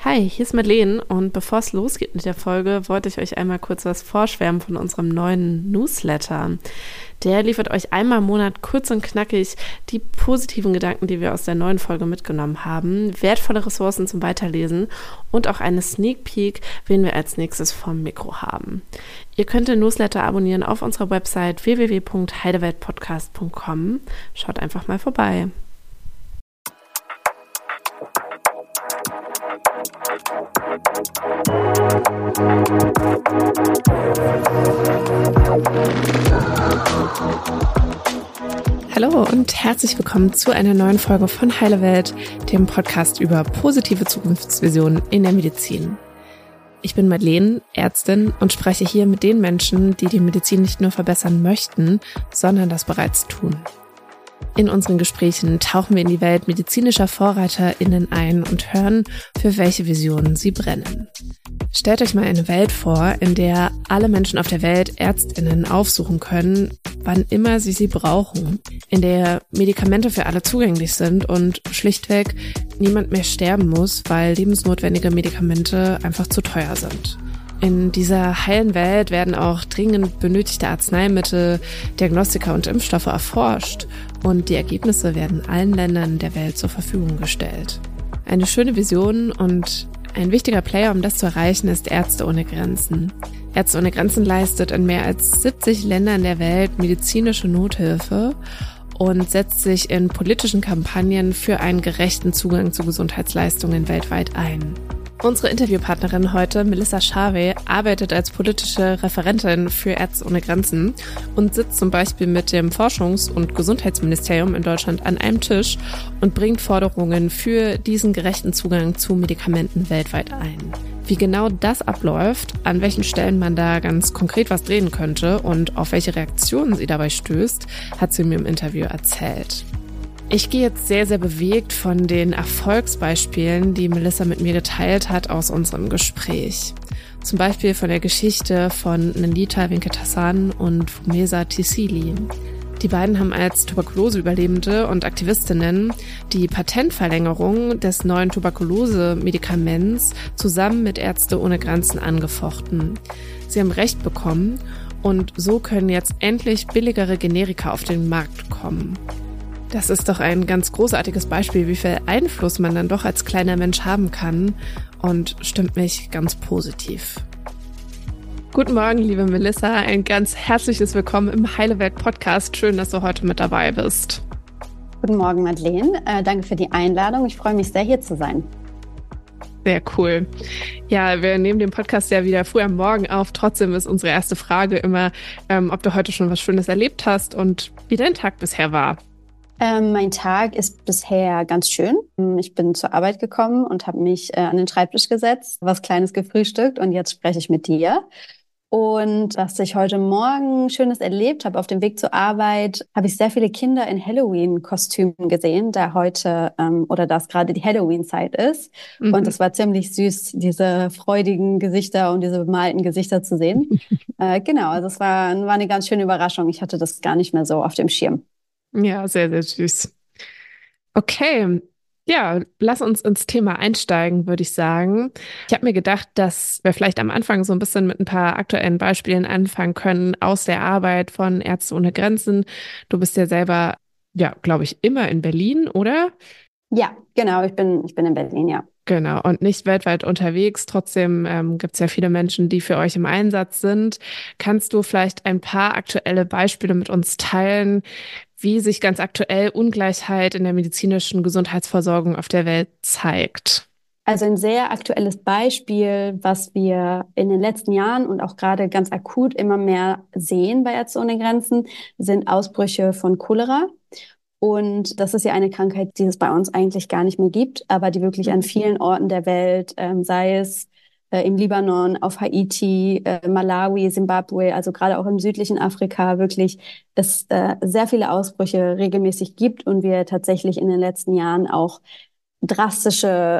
Hi, hier ist Madeleine und bevor es losgeht mit der Folge, wollte ich euch einmal kurz was vorschwärmen von unserem neuen Newsletter. Der liefert euch einmal im Monat kurz und knackig die positiven Gedanken, die wir aus der neuen Folge mitgenommen haben, wertvolle Ressourcen zum Weiterlesen und auch eine Sneak Peek, wen wir als nächstes vom Mikro haben. Ihr könnt den Newsletter abonnieren auf unserer Website www.heideweltpodcast.com. Schaut einfach mal vorbei. Hallo und herzlich willkommen zu einer neuen Folge von Heile Welt, dem Podcast über positive Zukunftsvisionen in der Medizin. Ich bin Madeleine, Ärztin und spreche hier mit den Menschen, die die Medizin nicht nur verbessern möchten, sondern das bereits tun. In unseren Gesprächen tauchen wir in die Welt medizinischer VorreiterInnen ein und hören, für welche Visionen sie brennen. Stellt euch mal eine Welt vor, in der alle Menschen auf der Welt ÄrztInnen aufsuchen können, wann immer sie brauchen, in der Medikamente für alle zugänglich sind und schlichtweg niemand mehr sterben muss, weil lebensnotwendige Medikamente einfach zu teuer sind. In dieser heilen Welt werden auch dringend benötigte Arzneimittel, Diagnostika und Impfstoffe erforscht und die Ergebnisse werden allen Ländern der Welt zur Verfügung gestellt. Eine schöne Vision und ein wichtiger Player, um das zu erreichen, ist Ärzte ohne Grenzen. Ärzte ohne Grenzen leistet in mehr als 70 Ländern der Welt medizinische Nothilfe und setzt sich in politischen Kampagnen für einen gerechten Zugang zu Gesundheitsleistungen weltweit ein. Unsere Interviewpartnerin heute, Melissa Scharwe, arbeitet als politische Referentin für Ärzte ohne Grenzen und sitzt zum Beispiel mit dem Forschungs- und Gesundheitsministerium in Deutschland an einem Tisch und bringt Forderungen für diesen gerechten Zugang zu Medikamenten weltweit ein. Wie genau das abläuft, an welchen Stellen man da ganz konkret was drehen könnte und auf welche Reaktionen sie dabei stößt, hat sie mir im Interview erzählt. Ich gehe jetzt sehr, sehr bewegt von den Erfolgsbeispielen, die Melissa mit mir geteilt hat, aus unserem Gespräch. Zum Beispiel von der Geschichte von Nandita Venkatasan und Fumeza Tisili. Die beiden haben als Tuberkulose-Überlebende und Aktivistinnen die Patentverlängerung des neuen Tuberkulose-Medikaments zusammen mit Ärzte ohne Grenzen angefochten. Sie haben Recht bekommen und so können jetzt endlich billigere Generika auf den Markt kommen. Das ist doch ein ganz großartiges Beispiel, wie viel Einfluss man dann doch als kleiner Mensch haben kann und stimmt mich ganz positiv. Guten Morgen, liebe Melissa, ein ganz herzliches Willkommen im Heile Welt Podcast. Schön, dass du heute mit dabei bist. Guten Morgen, Madeleine. Danke für die Einladung. Ich freue mich sehr, hier zu sein. Sehr cool. Ja, wir nehmen den Podcast ja wieder früh am Morgen auf. Trotzdem ist unsere erste Frage immer, ob du heute schon was Schönes erlebt hast und wie dein Tag bisher war. Mein Tag ist bisher ganz schön. Ich bin zur Arbeit gekommen und habe mich an den Schreibtisch gesetzt, was Kleines gefrühstückt und jetzt spreche ich mit dir. Und was ich heute Morgen Schönes erlebt habe auf dem Weg zur Arbeit, habe ich sehr viele Kinder in Halloween-Kostümen gesehen, da heute oder dass gerade die Halloween-Zeit ist. Und es war ziemlich süß, diese freudigen Gesichter und diese bemalten Gesichter zu sehen. Genau, also es war eine ganz schöne Überraschung. Ich hatte das gar nicht mehr so auf dem Schirm. Ja, sehr, sehr süß. Okay, ja, lass uns ins Thema einsteigen, würde ich sagen. Ich habe mir gedacht, dass wir vielleicht am Anfang so ein bisschen mit ein paar aktuellen Beispielen anfangen können aus der Arbeit von Ärzte ohne Grenzen. Du bist ja selber, ja, glaube ich, immer in Berlin, oder? Ja, genau, ich bin in Berlin, ja. Genau, und nicht weltweit unterwegs. Trotzdem gibt es ja viele Menschen, die für euch im Einsatz sind. Kannst du vielleicht ein paar aktuelle Beispiele mit uns teilen, wie sich ganz aktuell Ungleichheit in der medizinischen Gesundheitsversorgung auf der Welt zeigt? Also ein sehr aktuelles Beispiel, was wir in den letzten Jahren und auch gerade ganz akut immer mehr sehen bei Ärzte ohne Grenzen, sind Ausbrüche von Cholera. Und das ist ja eine Krankheit, die es bei uns eigentlich gar nicht mehr gibt, aber die wirklich an vielen Orten der Welt, sei es im Libanon, auf Haiti, Malawi, Simbabwe, also gerade auch im südlichen Afrika wirklich es sehr viele Ausbrüche regelmäßig gibt und wir tatsächlich in den letzten Jahren auch drastische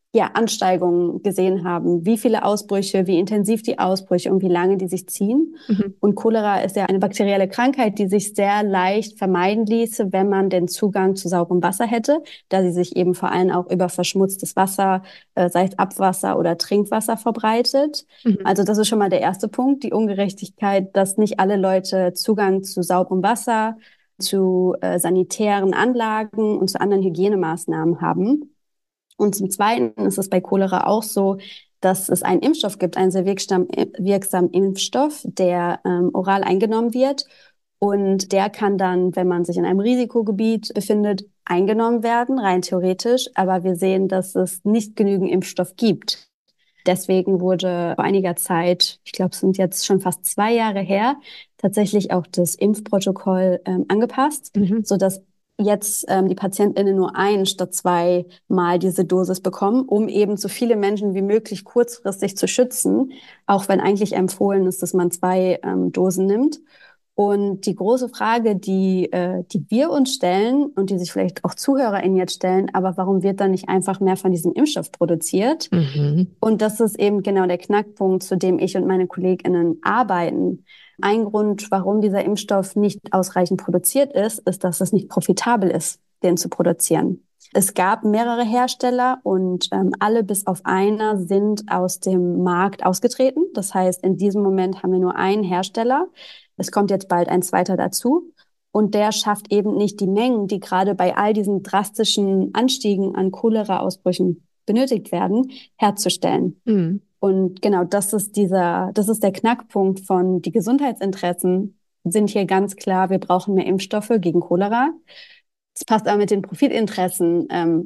Ansteigungen gesehen haben, wie viele Ausbrüche, wie intensiv die Ausbrüche und wie lange die sich ziehen. Mhm. Und Cholera ist ja eine bakterielle Krankheit, die sich sehr leicht vermeiden ließe, wenn man den Zugang zu sauberem Wasser hätte, da sie sich eben vor allem auch über verschmutztes Wasser, sei es Abwasser oder Trinkwasser, verbreitet. Mhm. Also das ist schon mal der erste Punkt, die Ungerechtigkeit, dass nicht alle Leute Zugang zu sauberem Wasser, zu sanitären Anlagen und zu anderen Hygienemaßnahmen haben. Und zum Zweiten ist es bei Cholera auch so, dass es einen Impfstoff gibt, einen sehr wirksamen Impfstoff, der oral eingenommen wird. Und der kann dann, wenn man sich in einem Risikogebiet befindet, eingenommen werden, rein theoretisch. Aber wir sehen, dass es nicht genügend Impfstoff gibt. Deswegen wurde vor einiger Zeit, ich glaube, es sind jetzt schon fast 2 Jahre her, tatsächlich auch das Impfprotokoll angepasst, Mhm. sodass jetzt die PatientInnen nur ein statt zweimal diese Dosis bekommen, um eben so viele Menschen wie möglich kurzfristig zu schützen, auch wenn eigentlich empfohlen ist, dass man 2 Dosen nimmt. Und die große Frage, die wir uns stellen und die sich vielleicht auch ZuhörerInnen jetzt stellen, aber warum wird dann nicht einfach mehr von diesem Impfstoff produziert? Mhm. Und das ist eben genau der Knackpunkt, zu dem ich und meine KollegInnen arbeiten. Ein Grund, warum dieser Impfstoff nicht ausreichend produziert ist, ist, dass es nicht profitabel ist, den zu produzieren. Es gab mehrere Hersteller und alle bis auf einer sind aus dem Markt ausgetreten. Das heißt, in diesem Moment haben wir nur einen Hersteller. Es kommt jetzt bald ein zweiter dazu. Und der schafft eben nicht die Mengen, die gerade bei all diesen drastischen Anstiegen an Cholera-Ausbrüchen benötigt werden, herzustellen. Mhm. Und genau das ist der Knackpunkt von die Gesundheitsinteressen sind hier ganz klar, wir brauchen mehr Impfstoffe gegen Cholera. Das passt aber mit den Profitinteressen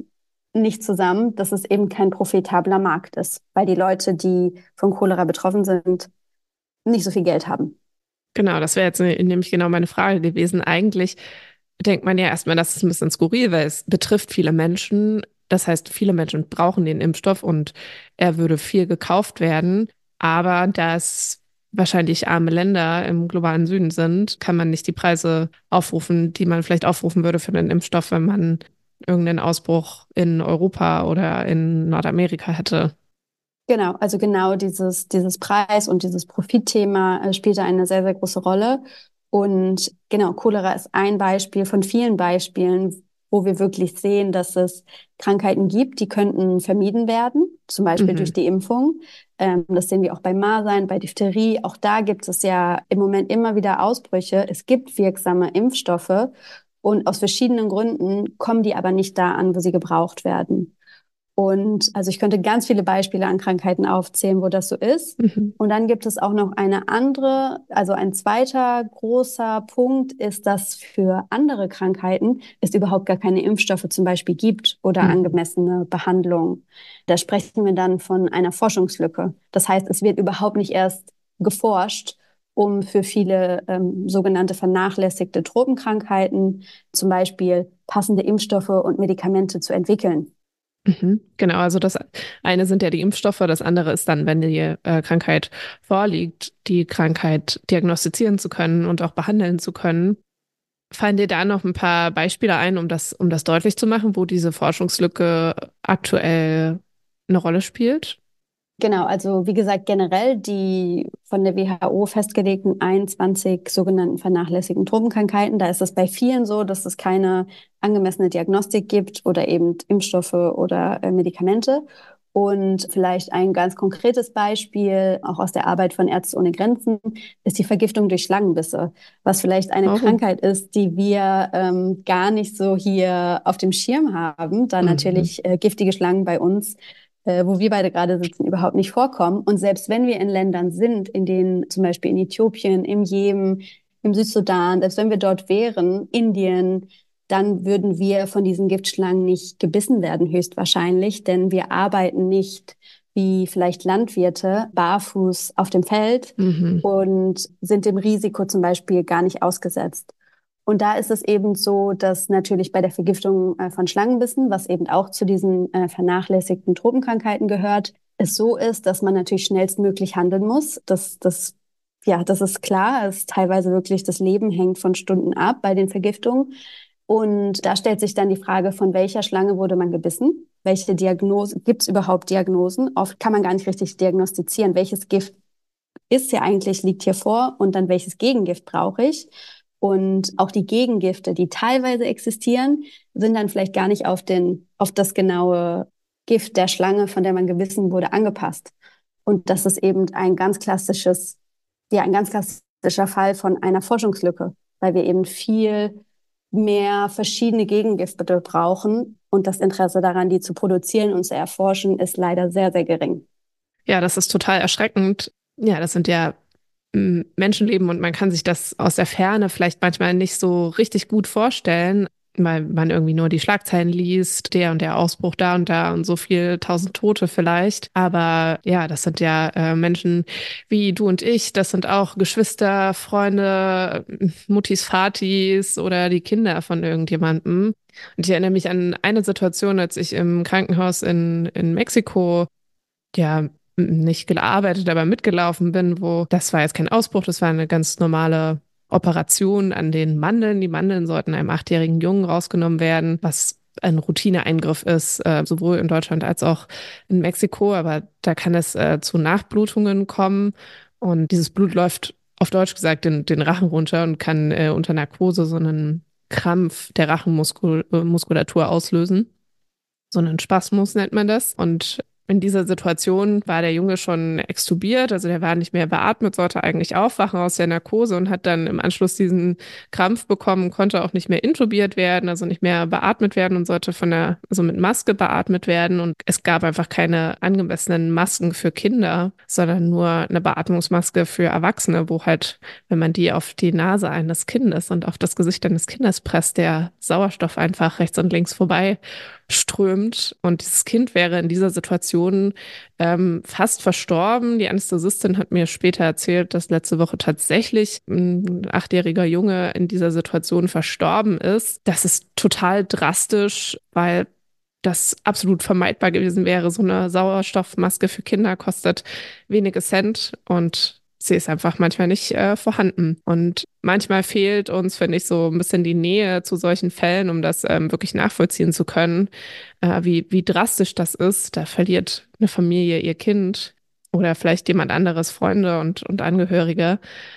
nicht zusammen, dass es eben kein profitabler Markt ist, weil die Leute, die von Cholera betroffen sind, nicht so viel Geld haben. Genau, das wäre jetzt nämlich genau meine Frage gewesen. Eigentlich denkt man ja erstmal, das ist ein bisschen skurril, weil es betrifft viele Menschen. Das heißt, viele Menschen brauchen den Impfstoff und er würde viel gekauft werden. Aber da es wahrscheinlich arme Länder im globalen Süden sind, kann man nicht die Preise aufrufen, die man vielleicht aufrufen würde für den Impfstoff, wenn man irgendeinen Ausbruch in Europa oder in Nordamerika hätte. Genau, also genau dieses Preis- und dieses Profitthema spielt da eine sehr, sehr große Rolle. Und genau, Cholera ist ein Beispiel von vielen Beispielen, wo wir wirklich sehen, dass es Krankheiten gibt, die könnten vermieden werden, zum Beispiel durch Mhm. die Impfung. Das sehen wir auch bei Masern, bei Diphtherie. Auch da gibt es ja im Moment immer wieder Ausbrüche. Es gibt wirksame Impfstoffe und aus verschiedenen Gründen kommen die aber nicht da an, wo sie gebraucht werden. Und also ich könnte ganz viele Beispiele an Krankheiten aufzählen, wo das so ist. Mhm. Und dann gibt es auch noch eine andere, also ein zweiter großer Punkt ist, dass für andere Krankheiten es überhaupt gar keine Impfstoffe zum Beispiel gibt oder Mhm. angemessene Behandlung. Da sprechen wir dann von einer Forschungslücke. Das heißt, es wird überhaupt nicht erst geforscht, um für viele sogenannte vernachlässigte Tropenkrankheiten zum Beispiel passende Impfstoffe und Medikamente zu entwickeln. Mhm. Genau, also das eine sind ja die Impfstoffe, das andere ist dann, wenn die Krankheit vorliegt, die Krankheit diagnostizieren zu können und auch behandeln zu können. Fallen dir da noch ein paar Beispiele ein, um das deutlich zu machen, wo diese Forschungslücke aktuell eine Rolle spielt? Genau, also wie gesagt, generell die von der WHO festgelegten 21 sogenannten vernachlässigten Tropenkrankheiten, da ist es bei vielen so, dass es keine angemessene Diagnostik gibt oder eben Impfstoffe oder Medikamente. Und vielleicht ein ganz konkretes Beispiel, auch aus der Arbeit von Ärzte ohne Grenzen, ist die Vergiftung durch Schlangenbisse, was vielleicht eine Oh. Krankheit ist, die wir gar nicht so hier auf dem Schirm haben, da Mhm. natürlich giftige Schlangen bei uns wo wir beide gerade sitzen, überhaupt nicht vorkommen. Und selbst wenn wir in Ländern sind, in denen zum Beispiel in Äthiopien, im Jemen, im Südsudan, selbst wenn wir dort wären, Indien, dann würden wir von diesen Giftschlangen nicht gebissen werden, höchstwahrscheinlich, denn wir arbeiten nicht wie vielleicht Landwirte barfuß auf dem Feld Mhm. und sind dem Risiko zum Beispiel gar nicht ausgesetzt. Und da ist es eben so, dass natürlich bei der Vergiftung von Schlangenbissen, was eben auch zu diesen vernachlässigten Tropenkrankheiten gehört, es so ist, dass man natürlich schnellstmöglich handeln muss. Das ist klar. Es ist teilweise wirklich das Leben hängt von Stunden ab bei den Vergiftungen. Und da stellt sich dann die Frage, von welcher Schlange wurde man gebissen? welche Diagnose, gibt es überhaupt Diagnosen? Oft kann man gar nicht richtig diagnostizieren, welches Gift ist hier eigentlich, liegt hier vor und dann welches Gegengift brauche ich. Und auch die Gegengifte, die teilweise existieren, sind dann vielleicht gar nicht auf das genaue Gift der Schlange, von der man gewissen wurde, angepasst. Und das ist eben ein ganz klassischer Fall von einer Forschungslücke, weil wir eben viel mehr verschiedene Gegengifte brauchen und das Interesse daran, die zu produzieren und zu erforschen, ist leider sehr, sehr gering. Ja, das ist total erschreckend. Ja, das sind ja Menschenleben und man kann sich das aus der Ferne vielleicht manchmal nicht so richtig gut vorstellen, weil man irgendwie nur die Schlagzeilen liest, der und der Ausbruch da und so viel tausend Tote vielleicht. Aber ja, das sind ja Menschen wie du und ich, das sind auch Geschwister, Freunde, Muttis, Vatis oder die Kinder von irgendjemandem. Und ich erinnere mich an eine Situation, als ich im Krankenhaus in Mexiko ja nicht gearbeitet, aber mitgelaufen bin, wo das war jetzt kein Ausbruch, das war eine ganz normale Operation an den Mandeln. Die Mandeln sollten einem 8-jährigen Jungen rausgenommen werden, was ein Routineeingriff ist, sowohl in Deutschland als auch in Mexiko. Aber da kann es zu Nachblutungen kommen und dieses Blut läuft auf Deutsch gesagt den Rachen runter und kann unter Narkose so einen Krampf der Rachenmuskulatur auslösen. So einen Spasmus nennt man das. Und in dieser Situation war der Junge schon extubiert, also der war nicht mehr beatmet, sollte eigentlich aufwachen aus der Narkose und hat dann im Anschluss diesen Krampf bekommen, konnte auch nicht mehr intubiert werden, also nicht mehr beatmet werden und sollte also mit Maske beatmet werden. Und es gab einfach keine angemessenen Masken für Kinder, sondern nur eine Beatmungsmaske für Erwachsene, wo halt, wenn man die auf die Nase eines Kindes und auf das Gesicht eines Kindes presst, der Sauerstoff einfach rechts und links vorbei strömt. Und dieses Kind wäre in dieser Situation fast verstorben. Die Anästhesistin hat mir später erzählt, dass letzte Woche tatsächlich ein 8-jähriger Junge in dieser Situation verstorben ist. Das ist total drastisch, weil das absolut vermeidbar gewesen wäre. So eine Sauerstoffmaske für Kinder kostet wenige Cent und sie ist einfach manchmal nicht vorhanden. Und manchmal fehlt uns, finde ich, so ein bisschen die Nähe zu solchen Fällen, um das wirklich nachvollziehen zu können, wie drastisch das ist. Da verliert eine Familie ihr Kind oder vielleicht jemand anderes, Freunde und Angehörige,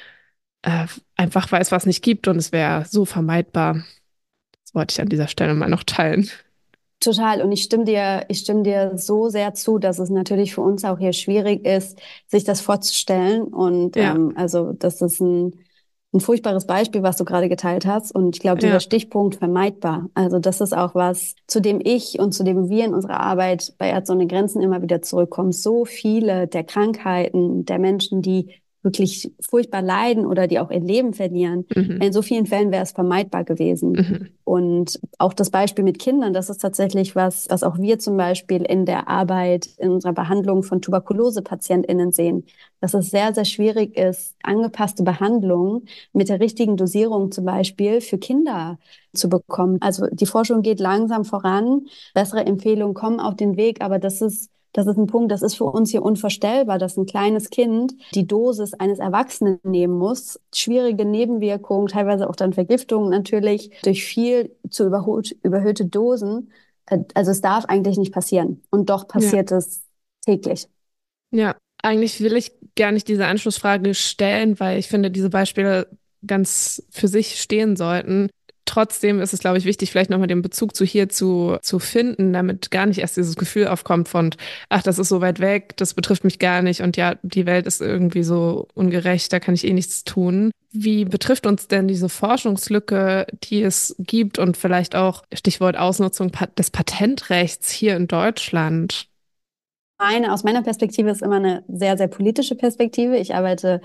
einfach weil es was nicht gibt und es wäre so vermeidbar. Das wollte ich an dieser Stelle mal noch teilen. Total. Und ich stimme dir so sehr zu, dass es natürlich für uns auch hier schwierig ist, sich das vorzustellen. Und Ja, also das ist ein furchtbares Beispiel, was du gerade geteilt hast. Und ich glaube, dieser ja. Stichpunkt vermeidbar. Also das ist auch was, zu dem ich und zu dem wir in unserer Arbeit bei Ärzte ohne Grenzen immer wieder zurückkommen. So viele der Krankheiten der Menschen, die wirklich furchtbar leiden oder die auch ihr Leben verlieren. Mhm. In so vielen Fällen wäre es vermeidbar gewesen. Mhm. Und auch das Beispiel mit Kindern, das ist tatsächlich was auch wir zum Beispiel in der Arbeit, in unserer Behandlung von Tuberkulose-PatientInnen sehen, dass es sehr, sehr schwierig ist, angepasste Behandlungen mit der richtigen Dosierung zum Beispiel für Kinder zu bekommen. Also die Forschung geht langsam voran, bessere Empfehlungen kommen auf den Weg, aber das ist ein Punkt, das ist für uns hier unvorstellbar, dass ein kleines Kind die Dosis eines Erwachsenen nehmen muss. Schwierige Nebenwirkungen, teilweise auch dann Vergiftungen natürlich durch viel zu überhöhte Dosen. Also es darf eigentlich nicht passieren. Und doch Ja. passiert es täglich. Ja, eigentlich will ich gar nicht diese Anschlussfrage stellen, weil ich finde, diese Beispiele ganz für sich stehen sollten. Trotzdem ist es, glaube ich, wichtig, vielleicht nochmal den Bezug zu hier zu finden, damit gar nicht erst dieses Gefühl aufkommt von, ach, das ist so weit weg, das betrifft mich gar nicht und ja, die Welt ist irgendwie so ungerecht, da kann ich eh nichts tun. Wie betrifft uns denn diese Forschungslücke, die es gibt und vielleicht auch Stichwort Ausnutzung des Patentrechts hier in Deutschland? Aus meiner Perspektive ist immer eine sehr, sehr politische Perspektive. Ich arbeite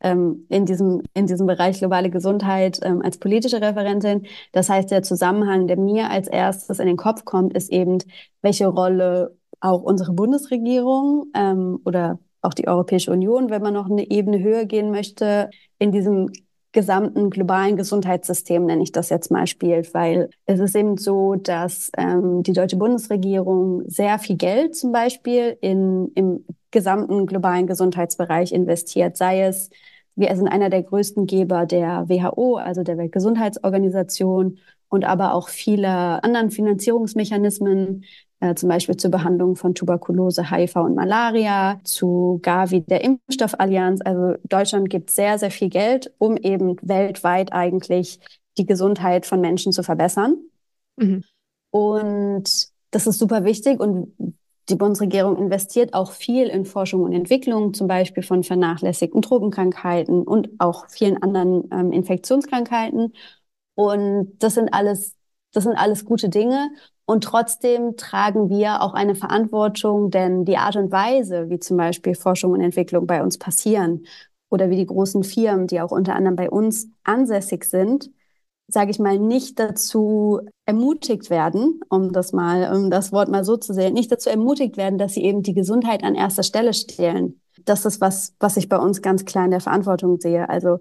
in diesem Bereich globale Gesundheit als politische Referentin. Das heißt, der Zusammenhang, der mir als erstes in den Kopf kommt, ist eben, welche Rolle auch unsere Bundesregierung oder auch die Europäische Union, wenn man noch eine Ebene höher gehen möchte, in diesem gesamten globalen Gesundheitssystem, nenne ich das jetzt mal, spielt, weil es ist eben so, dass die deutsche Bundesregierung sehr viel Geld zum Beispiel im gesamten globalen Gesundheitsbereich investiert, sei es, wir sind einer der größten Geber der WHO, also der Weltgesundheitsorganisation, und aber auch viele anderen Finanzierungsmechanismen, zum Beispiel zur Behandlung von Tuberkulose, HIV und Malaria, zu Gavi, der Impfstoffallianz. Also Deutschland gibt sehr, sehr viel Geld, um eben weltweit eigentlich die Gesundheit von Menschen zu verbessern. Mhm. Und das ist super wichtig und die Bundesregierung investiert auch viel in Forschung und Entwicklung, zum Beispiel von vernachlässigten Tropenkrankheiten und auch vielen anderen Infektionskrankheiten. Und das sind alles gute Dinge. Und trotzdem tragen wir auch eine Verantwortung, denn die Art und Weise, wie zum Beispiel Forschung und Entwicklung bei uns passieren oder wie die großen Firmen, die auch unter anderem bei uns ansässig sind, sage ich mal, nicht dazu ermutigt werden, um das Wort mal so zu sehen, nicht dazu ermutigt werden, dass sie eben die Gesundheit an erster Stelle stellen. Das ist was ich bei uns ganz klar in der Verantwortung sehe. Also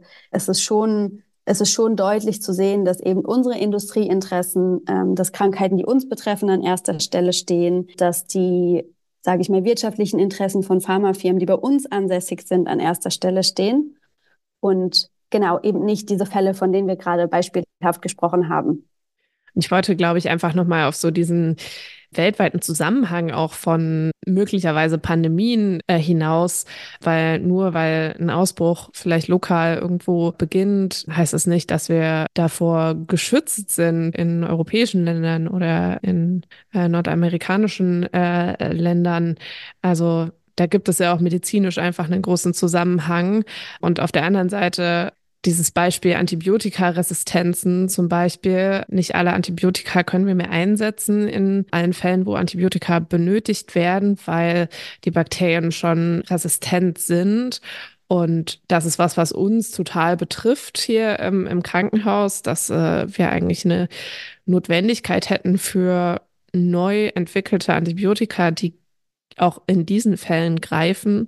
es ist schon deutlich zu sehen, dass eben unsere Industrieinteressen, dass Krankheiten, die uns betreffen, an erster Stelle stehen, dass die, sage ich mal, wirtschaftlichen Interessen von Pharmafirmen, die bei uns ansässig sind, an erster Stelle stehen. Und genau, eben nicht diese Fälle, von denen wir gerade beispielhaft gesprochen haben. Ich wollte, glaube ich, einfach nochmal auf so diesen weltweiten Zusammenhang auch von möglicherweise Pandemien hinaus, weil nur weil ein Ausbruch vielleicht lokal irgendwo beginnt, heißt es nicht, dass wir davor geschützt sind in europäischen Ländern oder in nordamerikanischen Ländern. Also da gibt es ja auch medizinisch einfach einen großen Zusammenhang. Und auf der anderen Seite dieses Beispiel Antibiotikaresistenzen zum Beispiel. Nicht alle Antibiotika können wir mehr einsetzen in allen Fällen, wo Antibiotika benötigt werden, weil die Bakterien schon resistent sind. Und das ist was, was uns total betrifft hier im Krankenhaus, dass wir eigentlich eine Notwendigkeit hätten für neu entwickelte Antibiotika, die auch in diesen Fällen greifen,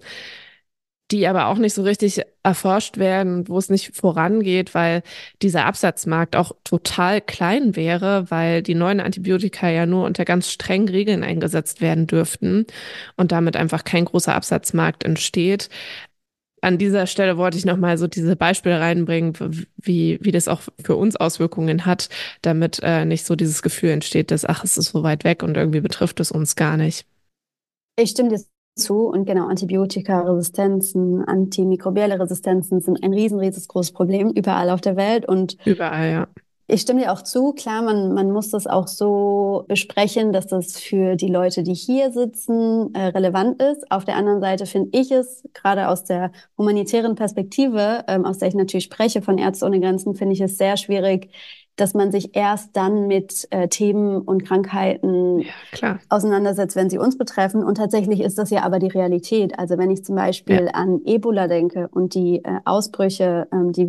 die aber auch nicht so richtig erforscht werden, wo es nicht vorangeht, weil dieser Absatzmarkt auch total klein wäre, weil die neuen Antibiotika ja nur unter ganz strengen Regeln eingesetzt werden dürften und damit einfach kein großer Absatzmarkt entsteht. An dieser Stelle wollte ich nochmal so diese Beispiele reinbringen, wie das auch für uns Auswirkungen hat, damit nicht so dieses Gefühl entsteht, dass, ach, es ist so weit weg und irgendwie betrifft es uns gar nicht. Ich stimme dir zu und genau, Antibiotikaresistenzen, antimikrobielle Resistenzen sind ein riesengroßes Problem überall auf der Welt und Überall, ja. ich stimme dir auch zu. Klar, man muss das auch so besprechen, dass das für die Leute, die hier sitzen, relevant ist. Auf der anderen Seite finde ich es, gerade aus der humanitären Perspektive, aus der ich natürlich spreche, von Ärzte ohne Grenzen, finde ich es sehr schwierig, dass man sich erst dann mit Themen und Krankheiten Ja, klar. auseinandersetzt, wenn sie uns betreffen. Und tatsächlich ist das ja aber die Realität. Also wenn ich zum Ja. Beispiel an Ebola denke und die Ausbrüche,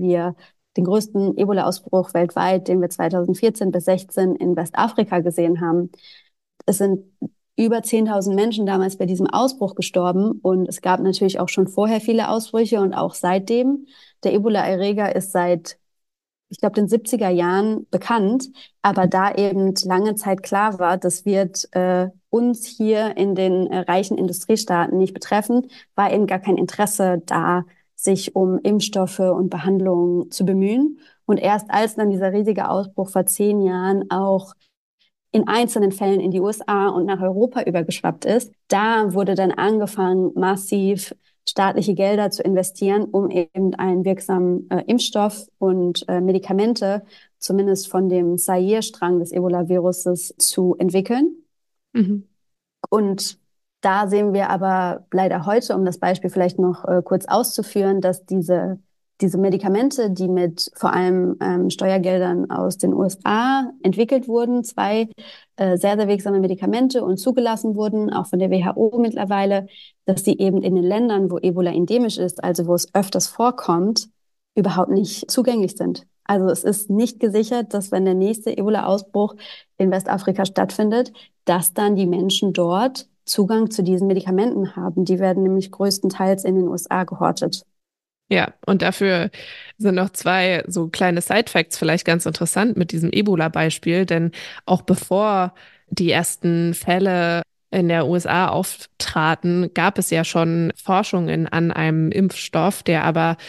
den größten Ebola-Ausbruch weltweit, den wir 2014 bis 16 in Westafrika gesehen haben. Es sind über 10.000 Menschen damals bei diesem Ausbruch gestorben und es gab natürlich auch schon vorher viele Ausbrüche und auch seitdem. Der Ebola-Erreger ist seit, ich glaube, den 70er Jahren bekannt, aber da eben lange Zeit klar war, das wird uns hier in den reichen Industriestaaten nicht betreffen, war eben gar kein Interesse da, sich um Impfstoffe und Behandlungen zu bemühen. Und erst als dann dieser riesige Ausbruch vor 10 Jahren auch in einzelnen Fällen in die USA und nach Europa übergeschwappt ist, da wurde dann angefangen, massiv staatliche Gelder zu investieren, um eben einen wirksamen Impfstoff und Medikamente, zumindest von dem Zaire-Strang des Ebola-Viruses, zu entwickeln. Mhm. Und da sehen wir aber leider heute, um das Beispiel vielleicht noch kurz auszuführen, dass diese Medikamente, die mit vor allem Steuergeldern aus den USA entwickelt wurden, zwei sehr, sehr wirksame Medikamente und zugelassen wurden, auch von der WHO mittlerweile, dass die eben in den Ländern, wo Ebola endemisch ist, also wo es öfters vorkommt, überhaupt nicht zugänglich sind. Also es ist nicht gesichert, dass wenn der nächste Ebola-Ausbruch in Westafrika stattfindet, dass dann die Menschen dort Zugang zu diesen Medikamenten haben. Die werden nämlich größtenteils in den USA gehortet. Ja, und dafür sind noch zwei so kleine Side-Facts vielleicht ganz interessant mit diesem Ebola-Beispiel, denn auch bevor die ersten Fälle in der USA auftraten, gab es ja schon Forschungen an einem Impfstoff, der aber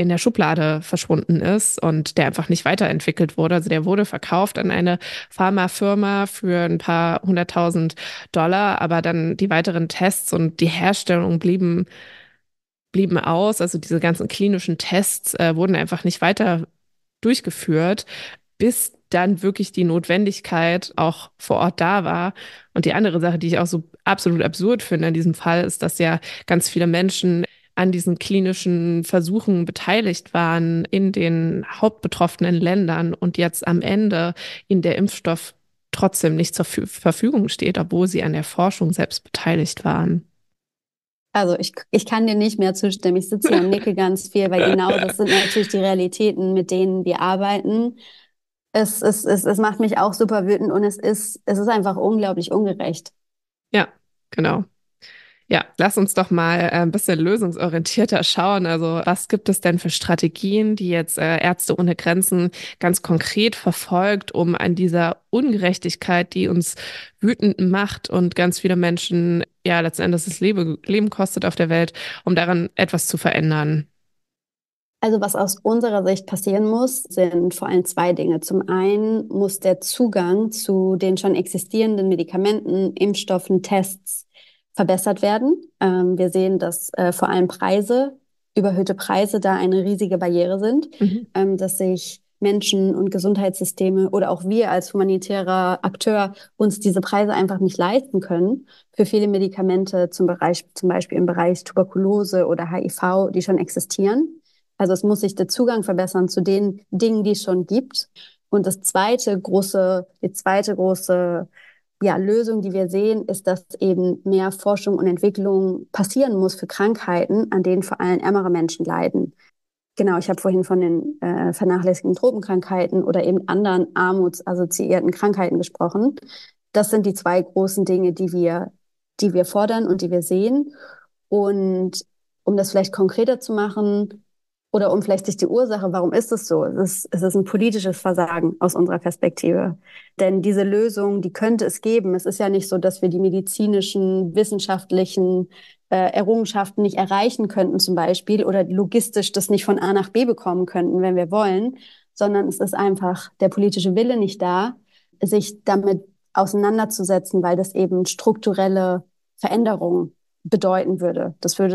in der Schublade verschwunden ist und der einfach nicht weiterentwickelt wurde. Also der wurde verkauft an eine Pharmafirma für ein paar 100.000 $, aber dann die weiteren Tests und die Herstellung blieben aus. Also diese ganzen klinischen Tests wurden einfach nicht weiter durchgeführt, bis dann wirklich die Notwendigkeit auch vor Ort da war. Und die andere Sache, die ich auch so absolut absurd finde in diesem Fall, ist, dass ja ganz viele Menschen an diesen klinischen Versuchen beteiligt waren in den hauptbetroffenen Ländern und jetzt am Ende ihnen der Impfstoff trotzdem nicht zur Verfügung steht, obwohl sie an der Forschung selbst beteiligt waren. Also ich kann dir nicht mehr zustimmen. Ich sitze hier und nicke ganz viel, weil genau das sind natürlich die Realitäten, mit denen wir arbeiten. Es macht mich auch super wütend und es ist einfach unglaublich ungerecht. Ja, genau. Ja, lass uns doch mal ein bisschen lösungsorientierter schauen. Also, was gibt es denn für Strategien, die jetzt Ärzte ohne Grenzen ganz konkret verfolgt, um an dieser Ungerechtigkeit, die uns wütend macht und ganz viele Menschen ja letzten Endes das Leben kostet auf der Welt, um daran etwas zu verändern? Also was aus unserer Sicht passieren muss, sind vor allem zwei Dinge. Zum einen muss der Zugang zu den schon existierenden Medikamenten, Impfstoffen, Tests verbessert werden. Wir sehen, dass vor allem überhöhte Preise da eine riesige Barriere sind, Mhm. dass sich Menschen und Gesundheitssysteme oder auch wir als humanitärer Akteur uns diese Preise einfach nicht leisten können für viele Medikamente zum Beispiel im Bereich Tuberkulose oder HIV, die schon existieren. Also es muss sich der Zugang verbessern zu den Dingen, die es schon gibt. Und die zweite große Lösung, die wir sehen, ist, dass eben mehr Forschung und Entwicklung passieren muss für Krankheiten, an denen vor allem ärmere Menschen leiden. Genau, ich habe vorhin von den vernachlässigten Tropenkrankheiten oder eben anderen armutsassoziierten Krankheiten gesprochen. Das sind die zwei großen Dinge, die wir fordern und die wir sehen. Und um das vielleicht konkreter zu machen, oder um vielleicht sich die Ursache, warum ist es so? Es ist ein politisches Versagen aus unserer Perspektive. Denn diese Lösung, die könnte es geben. Es ist ja nicht so, dass wir die medizinischen, wissenschaftlichen Errungenschaften nicht erreichen könnten zum Beispiel oder logistisch das nicht von A nach B bekommen könnten, wenn wir wollen, sondern es ist einfach der politische Wille nicht da, sich damit auseinanderzusetzen, weil das eben strukturelle Veränderungen bedeuten würde.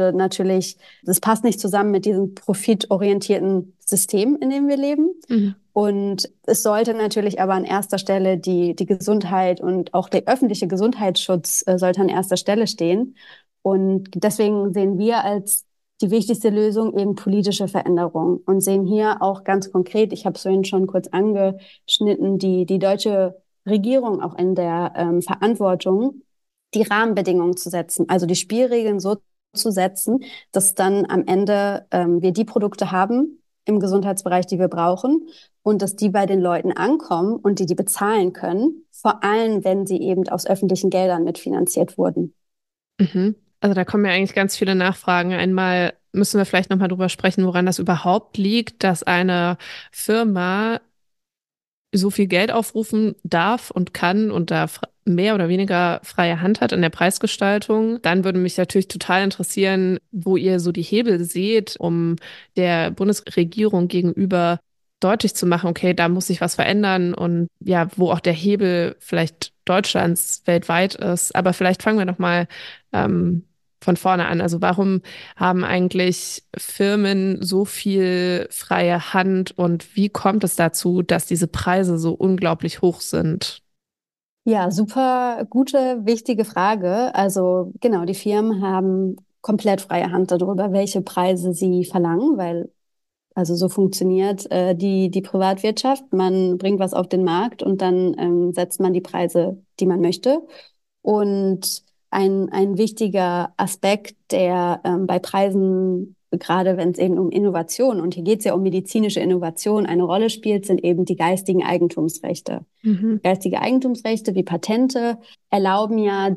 Das passt nicht zusammen mit diesem profitorientierten System, in dem wir leben. Mhm. Und es sollte natürlich aber an erster Stelle die Gesundheit und auch der öffentliche Gesundheitsschutz sollte an erster Stelle stehen. Und deswegen sehen wir als die wichtigste Lösung eben politische Veränderung und sehen hier auch ganz konkret, ich habe es vorhin schon kurz angeschnitten, die deutsche Regierung auch in der Verantwortung, die Rahmenbedingungen zu setzen, also die Spielregeln so zu setzen, dass dann am Ende wir die Produkte haben im Gesundheitsbereich, die wir brauchen und dass die bei den Leuten ankommen und die bezahlen können, vor allem wenn sie eben aus öffentlichen Geldern mitfinanziert wurden. Mhm. Also da kommen ja eigentlich ganz viele Nachfragen. Einmal müssen wir vielleicht nochmal drüber sprechen, woran das überhaupt liegt, dass eine Firma so viel Geld aufrufen darf und kann und da mehr oder weniger freie Hand hat in der Preisgestaltung. Dann würde mich natürlich total interessieren, wo ihr so die Hebel seht, um der Bundesregierung gegenüber deutlich zu machen, okay, da muss sich was verändern und ja, wo auch der Hebel vielleicht Deutschlands weltweit ist. Aber vielleicht fangen wir noch mal von vorne an. Also warum haben eigentlich Firmen so viel freie Hand und wie kommt es dazu, dass diese Preise so unglaublich hoch sind? Ja, super gute, wichtige Frage. Also genau, die Firmen haben komplett freie Hand darüber, welche Preise sie verlangen, weil also so funktioniert die Privatwirtschaft. Man bringt was auf den Markt und dann setzt man die Preise, die man möchte. Und ein wichtiger Aspekt, der bei Preisen, gerade wenn es eben um Innovation, und hier geht es ja um medizinische Innovation, eine Rolle spielt, sind eben die geistigen Eigentumsrechte. Mhm. Geistige Eigentumsrechte wie Patente erlauben ja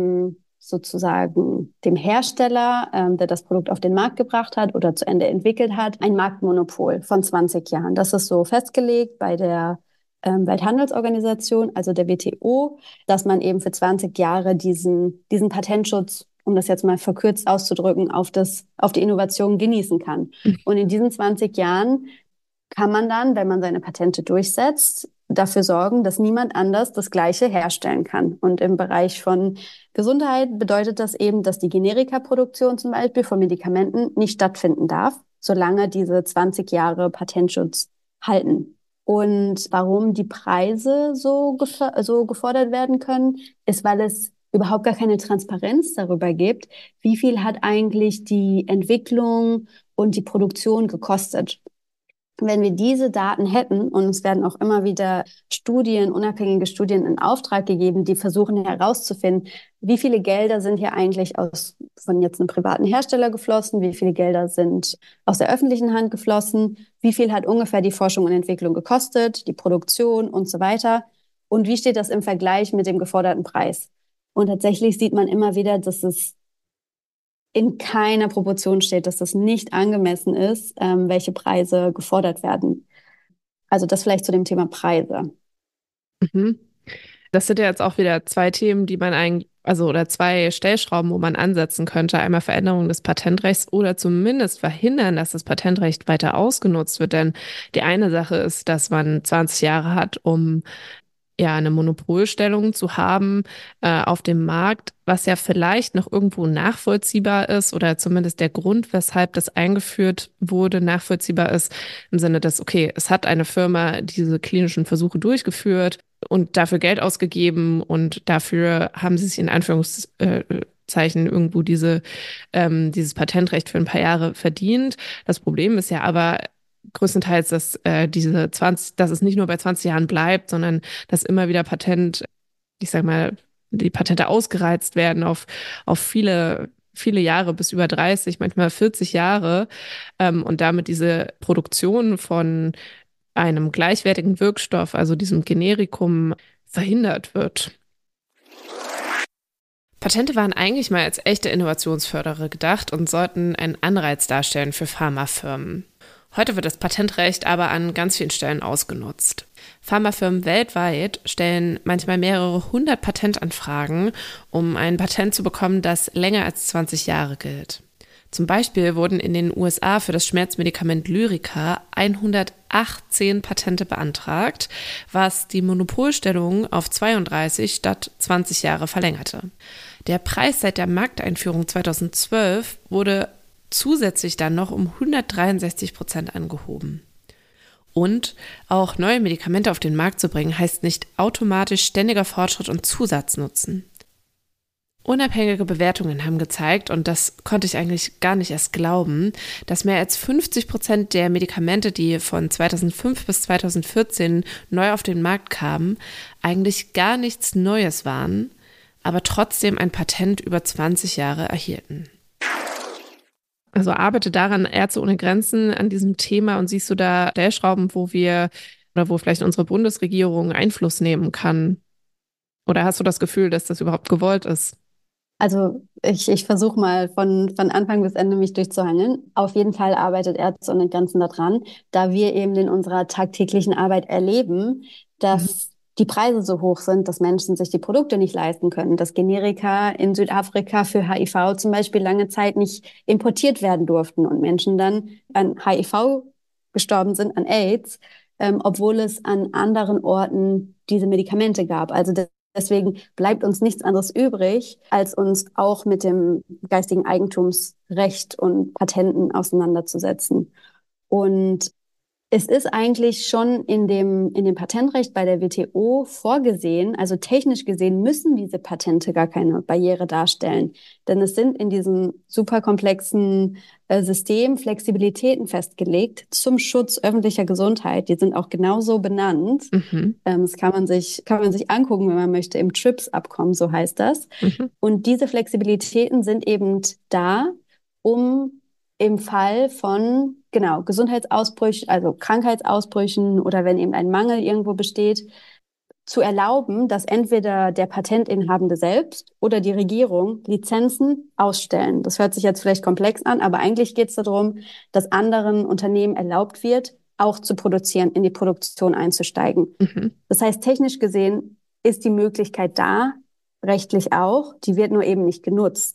dem Hersteller, der das Produkt auf den Markt gebracht hat oder zu Ende entwickelt hat, ein Marktmonopol von 20 Jahren. Das ist so festgelegt bei der Welthandelsorganisation, also der WTO, dass man eben für 20 Jahre diesen Patentschutz um das jetzt mal verkürzt auszudrücken, auf die Innovation genießen kann. Und in diesen 20 Jahren kann man dann, wenn man seine Patente durchsetzt, dafür sorgen, dass niemand anders das Gleiche herstellen kann. Und im Bereich von Gesundheit bedeutet das eben, dass die Generikaproduktion zum Beispiel von Medikamenten nicht stattfinden darf, solange diese 20 Jahre Patentschutz halten. Und warum die Preise so gefordert werden können, ist, weil es überhaupt gar keine Transparenz darüber gibt, wie viel hat eigentlich die Entwicklung und die Produktion gekostet. Wenn wir diese Daten hätten, und es werden auch immer wieder unabhängige Studien in Auftrag gegeben, die versuchen herauszufinden, wie viele Gelder sind hier eigentlich von jetzt einem privaten Hersteller geflossen, wie viele Gelder sind aus der öffentlichen Hand geflossen, wie viel hat ungefähr die Forschung und Entwicklung gekostet, die Produktion und so weiter, und wie steht das im Vergleich mit dem geforderten Preis. Und tatsächlich sieht man immer wieder, dass es in keiner Proportion steht, dass das nicht angemessen ist, welche Preise gefordert werden. Also das vielleicht zu dem Thema Preise. Mhm. Das sind ja jetzt auch wieder zwei Themen, die man eigentlich, also oder zwei Stellschrauben, wo man ansetzen könnte. Einmal Veränderung des Patentrechts oder zumindest verhindern, dass das Patentrecht weiter ausgenutzt wird. Denn die eine Sache ist, dass man 20 Jahre hat, um ja eine Monopolstellung zu haben auf dem Markt, was ja vielleicht noch irgendwo nachvollziehbar ist oder zumindest der Grund, weshalb das eingeführt wurde, nachvollziehbar ist, im Sinne des, okay, es hat eine Firma diese klinischen Versuche durchgeführt und dafür Geld ausgegeben und dafür haben sie sich in Anführungszeichen irgendwo dieses Patentrecht für ein paar Jahre verdient. Das Problem ist ja aber größtenteils, dass dass es nicht nur bei 20 Jahren bleibt, sondern dass immer wieder ich sag mal, die Patente ausgereizt werden auf viele Jahre bis über 30, manchmal 40 Jahre, und damit diese Produktion von einem gleichwertigen Wirkstoff, also diesem Generikum, verhindert wird. Patente waren eigentlich mal als echte Innovationsförderer gedacht und sollten einen Anreiz darstellen für Pharmafirmen. Heute wird das Patentrecht aber an ganz vielen Stellen ausgenutzt. Pharmafirmen weltweit stellen manchmal mehrere hundert Patentanfragen, um ein Patent zu bekommen, das länger als 20 Jahre gilt. Zum Beispiel wurden in den USA für das Schmerzmedikament Lyrica 118 Patente beantragt, was die Monopolstellung auf 32 statt 20 Jahre verlängerte. Der Preis seit der Markteinführung 2012 wurde zusätzlich dann noch um 163% angehoben. Und auch neue Medikamente auf den Markt zu bringen, heißt nicht automatisch ständiger Fortschritt und Zusatznutzen. Unabhängige Bewertungen haben gezeigt, und das konnte ich eigentlich gar nicht erst glauben, dass mehr als 50% der Medikamente, die von 2005 bis 2014 neu auf den Markt kamen, eigentlich gar nichts Neues waren, aber trotzdem ein Patent über 20 Jahre erhielten. Also arbeite daran Ärzte ohne Grenzen an diesem Thema, und siehst du da Stellschrauben, wo vielleicht unsere Bundesregierung Einfluss nehmen kann? Oder hast du das Gefühl, dass das überhaupt gewollt ist? Also ich versuche mal von Anfang bis Ende mich durchzuhangeln. Auf jeden Fall arbeitet Ärzte ohne Grenzen daran, da wir eben in unserer tagtäglichen Arbeit erleben, dass die Preise so hoch sind, dass Menschen sich die Produkte nicht leisten können, dass Generika in Südafrika für HIV zum Beispiel lange Zeit nicht importiert werden durften und Menschen dann an HIV gestorben sind, an AIDS, obwohl es an anderen Orten diese Medikamente gab. Also deswegen bleibt uns nichts anderes übrig, als uns auch mit dem geistigen Eigentumsrecht und Patenten auseinanderzusetzen. Und es ist eigentlich schon in dem Patentrecht bei der WTO vorgesehen, also technisch gesehen müssen diese Patente gar keine Barriere darstellen. Denn es sind in diesem superkomplexen System Flexibilitäten festgelegt zum Schutz öffentlicher Gesundheit. Die sind auch genauso benannt. Mhm. Das kann man sich angucken, wenn man möchte, im TRIPS-Abkommen, so heißt das. Mhm. Und diese Flexibilitäten sind eben da, um im Fall von, genau, Gesundheitsausbrüchen, also Krankheitsausbrüchen oder wenn eben ein Mangel irgendwo besteht, zu erlauben, dass entweder der Patentinhabende selbst oder die Regierung Lizenzen ausstellen. Das hört sich jetzt vielleicht komplex an, aber eigentlich geht es darum, dass anderen Unternehmen erlaubt wird, auch zu produzieren, in die Produktion einzusteigen. Mhm. Das heißt, technisch gesehen ist die Möglichkeit da, rechtlich auch, die wird nur eben nicht genutzt.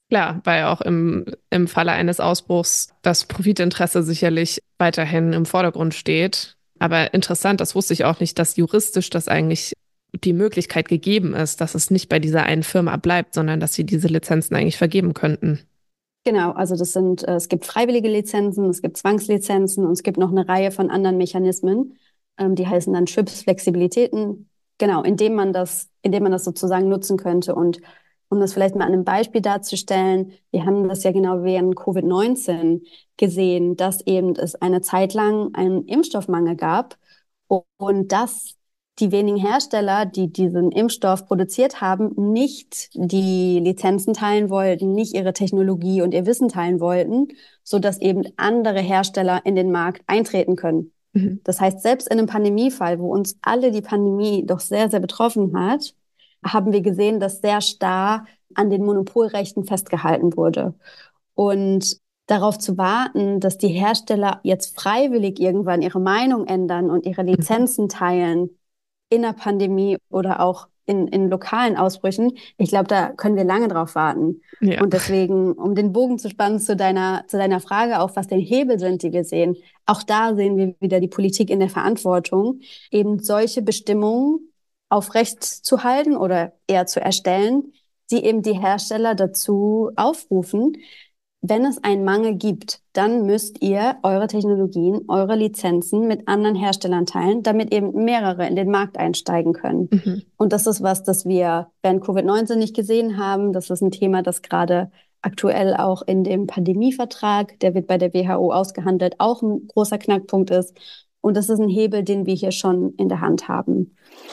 Klar, weil auch im Falle eines Ausbruchs das Profitinteresse sicherlich weiterhin im Vordergrund steht. Aber interessant, das wusste ich auch nicht, dass juristisch das eigentlich die Möglichkeit gegeben ist, dass es nicht bei dieser einen Firma bleibt, sondern dass sie diese Lizenzen eigentlich vergeben könnten. Genau, also es gibt freiwillige Lizenzen, es gibt Zwangslizenzen und es gibt noch eine Reihe von anderen Mechanismen, die heißen dann Trips, Flexibilitäten, genau, indem man das sozusagen nutzen könnte. Und um das vielleicht mal an einem Beispiel darzustellen, wir haben das ja genau während Covid-19 gesehen, dass eben es eine Zeit lang einen Impfstoffmangel gab und dass die wenigen Hersteller, die diesen Impfstoff produziert haben, nicht die Lizenzen teilen wollten, nicht ihre Technologie und ihr Wissen teilen wollten, so dass eben andere Hersteller in den Markt eintreten können. Mhm. Das heißt, selbst in einem Pandemiefall, wo uns alle die Pandemie doch sehr, sehr betroffen hat, haben wir gesehen, dass sehr starr an den Monopolrechten festgehalten wurde. Und darauf zu warten, dass die Hersteller jetzt freiwillig irgendwann ihre Meinung ändern und ihre Mhm. Lizenzen teilen, in der Pandemie oder auch in lokalen Ausbrüchen, ich glaube, da können wir lange drauf warten. Ja. Und deswegen, um den Bogen zu spannen zu deiner Frage, auch was denn Hebel sind, die wir sehen, auch da sehen wir wieder die Politik in der Verantwortung, eben solche Bestimmungen aufrecht zu halten oder eher zu erstellen, die eben die Hersteller dazu aufrufen, wenn es einen Mangel gibt, dann müsst ihr eure Technologien, eure Lizenzen mit anderen Herstellern teilen, damit eben mehrere in den Markt einsteigen können. Mhm. Und das ist was, das wir während Covid-19 nicht gesehen haben. Das ist ein Thema, das gerade aktuell auch in dem Pandemievertrag, der wird bei der WHO ausgehandelt, auch ein großer Knackpunkt ist. Und das ist ein Hebel, den wir hier schon in der Hand haben.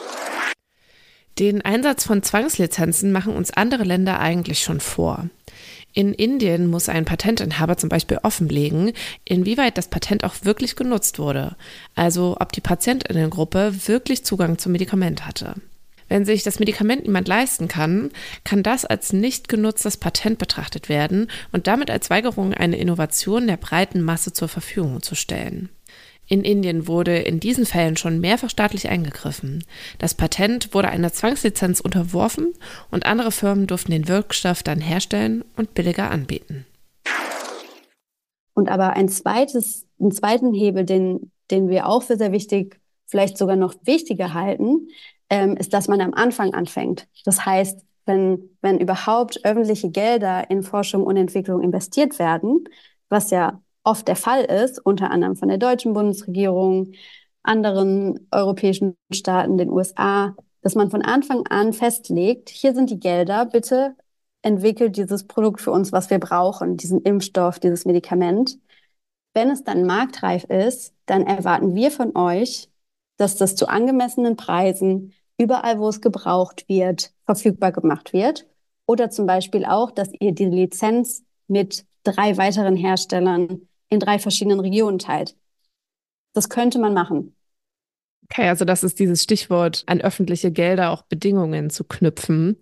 Den Einsatz von Zwangslizenzen machen uns andere Länder eigentlich schon vor. In Indien muss ein Patentinhaber zum Beispiel offenlegen, inwieweit das Patent auch wirklich genutzt wurde, also ob die Patientinnengruppe wirklich Zugang zum Medikament hatte. Wenn sich das Medikament niemand leisten kann, kann das als nicht genutztes Patent betrachtet werden und damit als Weigerung, eine Innovation der breiten Masse zur Verfügung zu stellen. In Indien wurde in diesen Fällen schon mehrfach staatlich eingegriffen. Das Patent wurde einer Zwangslizenz unterworfen und andere Firmen durften den Wirkstoff dann herstellen und billiger anbieten. Und aber einen zweiten Hebel, den wir auch für sehr wichtig, vielleicht sogar noch wichtiger halten, ist, dass man am Anfang anfängt. Das heißt, wenn überhaupt öffentliche Gelder in Forschung und Entwicklung investiert werden, was ja oft der Fall ist, unter anderem von der deutschen Bundesregierung, anderen europäischen Staaten, den USA, dass man von Anfang an festlegt, hier sind die Gelder, bitte entwickelt dieses Produkt für uns, was wir brauchen, diesen Impfstoff, dieses Medikament. Wenn es dann marktreif ist, dann erwarten wir von euch, dass das zu angemessenen Preisen überall, wo es gebraucht wird, verfügbar gemacht wird. Oder zum Beispiel auch, dass ihr die Lizenz mit 3 weiteren Herstellern in 3 verschiedenen Regionen teilt. Das könnte man machen. Okay, also das ist dieses Stichwort, an öffentliche Gelder auch Bedingungen zu knüpfen.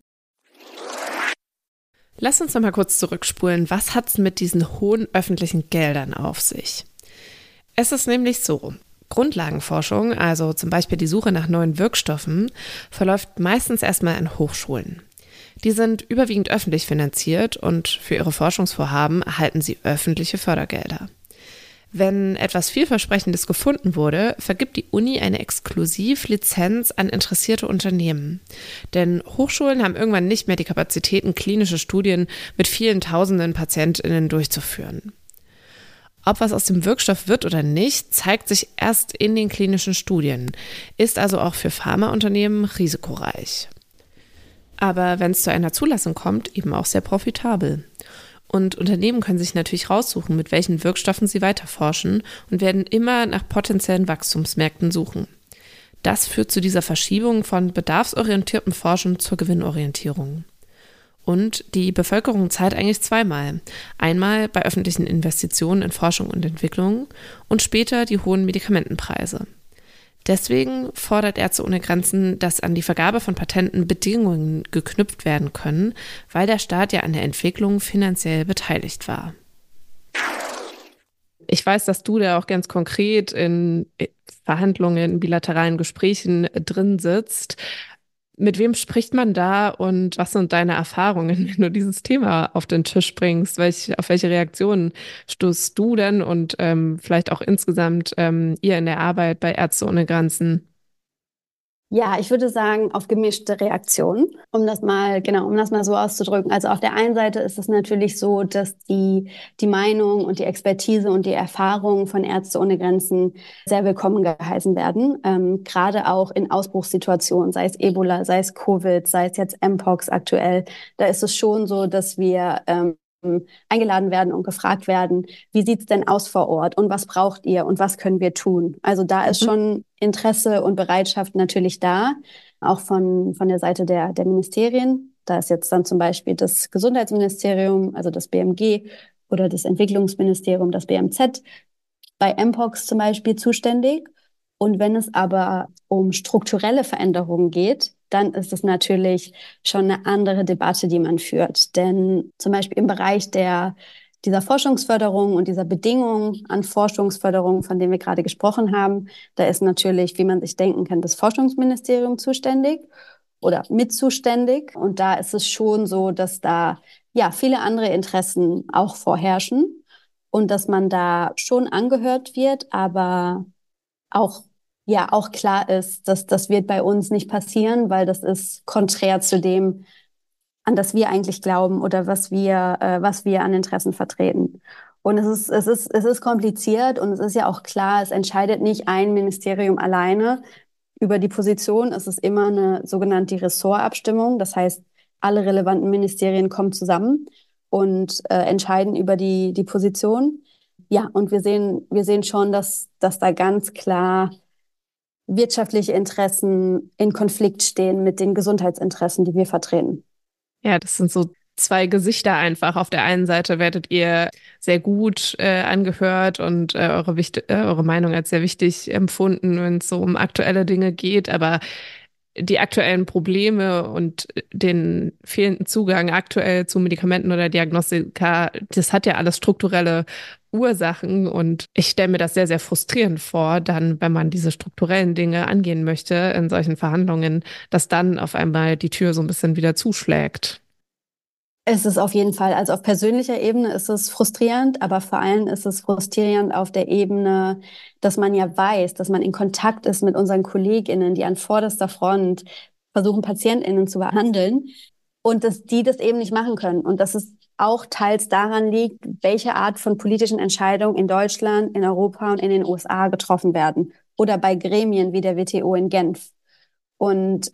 Lass uns noch mal kurz zurückspulen. Was hat es mit diesen hohen öffentlichen Geldern auf sich? Es ist nämlich so: Grundlagenforschung, also zum Beispiel die Suche nach neuen Wirkstoffen, verläuft meistens erstmal an Hochschulen. Die sind überwiegend öffentlich finanziert und für ihre Forschungsvorhaben erhalten sie öffentliche Fördergelder. Wenn etwas Vielversprechendes gefunden wurde, vergibt die Uni eine Exklusivlizenz an interessierte Unternehmen. Denn Hochschulen haben irgendwann nicht mehr die Kapazitäten, klinische Studien mit vielen tausenden PatientInnen durchzuführen. Ob was aus dem Wirkstoff wird oder nicht, zeigt sich erst in den klinischen Studien, ist also auch für Pharmaunternehmen risikoreich. Aber wenn es zu einer Zulassung kommt, eben auch sehr profitabel. Und Unternehmen können sich natürlich raussuchen, mit welchen Wirkstoffen sie weiterforschen und werden immer nach potenziellen Wachstumsmärkten suchen. Das führt zu dieser Verschiebung von bedarfsorientiertem Forschen zur Gewinnorientierung. Und die Bevölkerung zahlt eigentlich zweimal. Einmal bei öffentlichen Investitionen in Forschung und Entwicklung und später die hohen Medikamentenpreise. Deswegen fordert Ärzte ohne Grenzen, dass an die Vergabe von Patenten Bedingungen geknüpft werden können, weil der Staat ja an der Entwicklung finanziell beteiligt war. Ich weiß, dass du da auch ganz konkret in Verhandlungen, in bilateralen Gesprächen drin sitzt. Mit wem spricht man da und was sind deine Erfahrungen, wenn du dieses Thema auf den Tisch bringst? Auf welche Reaktionen stoßt du denn und vielleicht auch insgesamt ihr in der Arbeit bei Ärzte ohne Grenzen? Ja, ich würde sagen, auf gemischte Reaktionen, um das mal so auszudrücken. Also auf der einen Seite ist es natürlich so, dass die Meinung und die Expertise und die Erfahrung von Ärzte ohne Grenzen sehr willkommen geheißen werden. Gerade auch in Ausbruchssituationen, sei es Ebola, sei es Covid, sei es jetzt Mpox aktuell. Da ist es schon so, dass wir eingeladen werden und gefragt werden, wie sieht's denn aus vor Ort und was braucht ihr und was können wir tun? Also da ist Mhm. schon Interesse und Bereitschaft natürlich da, auch von der Seite der Ministerien. Da ist jetzt dann zum Beispiel das Gesundheitsministerium, also das BMG oder das Entwicklungsministerium, das BMZ, bei Mpox zum Beispiel zuständig. Und wenn es aber um strukturelle Veränderungen geht, dann ist es natürlich schon eine andere Debatte, die man führt. Denn zum Beispiel im Bereich dieser Forschungsförderung und dieser Bedingungen an Forschungsförderung, von denen wir gerade gesprochen haben, da ist natürlich, wie man sich denken kann, das Forschungsministerium zuständig oder mit zuständig. Und da ist es schon so, dass da ja viele andere Interessen auch vorherrschen und dass man da schon angehört wird, aber auch auch klar ist, dass das wird bei uns nicht passieren, weil das ist konträr zu dem, an das wir eigentlich glauben oder was wir an Interessen vertreten. Und es ist kompliziert und es ist ja auch klar, es entscheidet nicht ein Ministerium alleine über die Position. Es ist immer eine sogenannte Ressortabstimmung. Das heißt, alle relevanten Ministerien kommen zusammen und entscheiden über die Position. Ja, und wir sehen schon, dass da ganz klar wirtschaftliche Interessen in Konflikt stehen mit den Gesundheitsinteressen, die wir vertreten. Ja, das sind so zwei Gesichter einfach. Auf der einen Seite werdet ihr sehr gut angehört und eure Meinung als sehr wichtig empfunden, wenn es so um aktuelle Dinge geht, aber die aktuellen Probleme und den fehlenden Zugang aktuell zu Medikamenten oder Diagnostika, das hat ja alles strukturelle Ursachen und ich stelle mir das sehr, sehr frustrierend vor, dann, wenn man diese strukturellen Dinge angehen möchte in solchen Verhandlungen, dass dann auf einmal die Tür so ein bisschen wieder zuschlägt. Es ist auf jeden Fall, also auf persönlicher Ebene ist es frustrierend, aber vor allem ist es frustrierend auf der Ebene, dass man ja weiß, dass man in Kontakt ist mit unseren KollegInnen, die an vorderster Front versuchen, PatientInnen zu behandeln und dass die das eben nicht machen können. Und dass es auch teils daran liegt, welche Art von politischen Entscheidungen in Deutschland, in Europa und in den USA getroffen werden. Oder bei Gremien wie der WTO in Genf. Und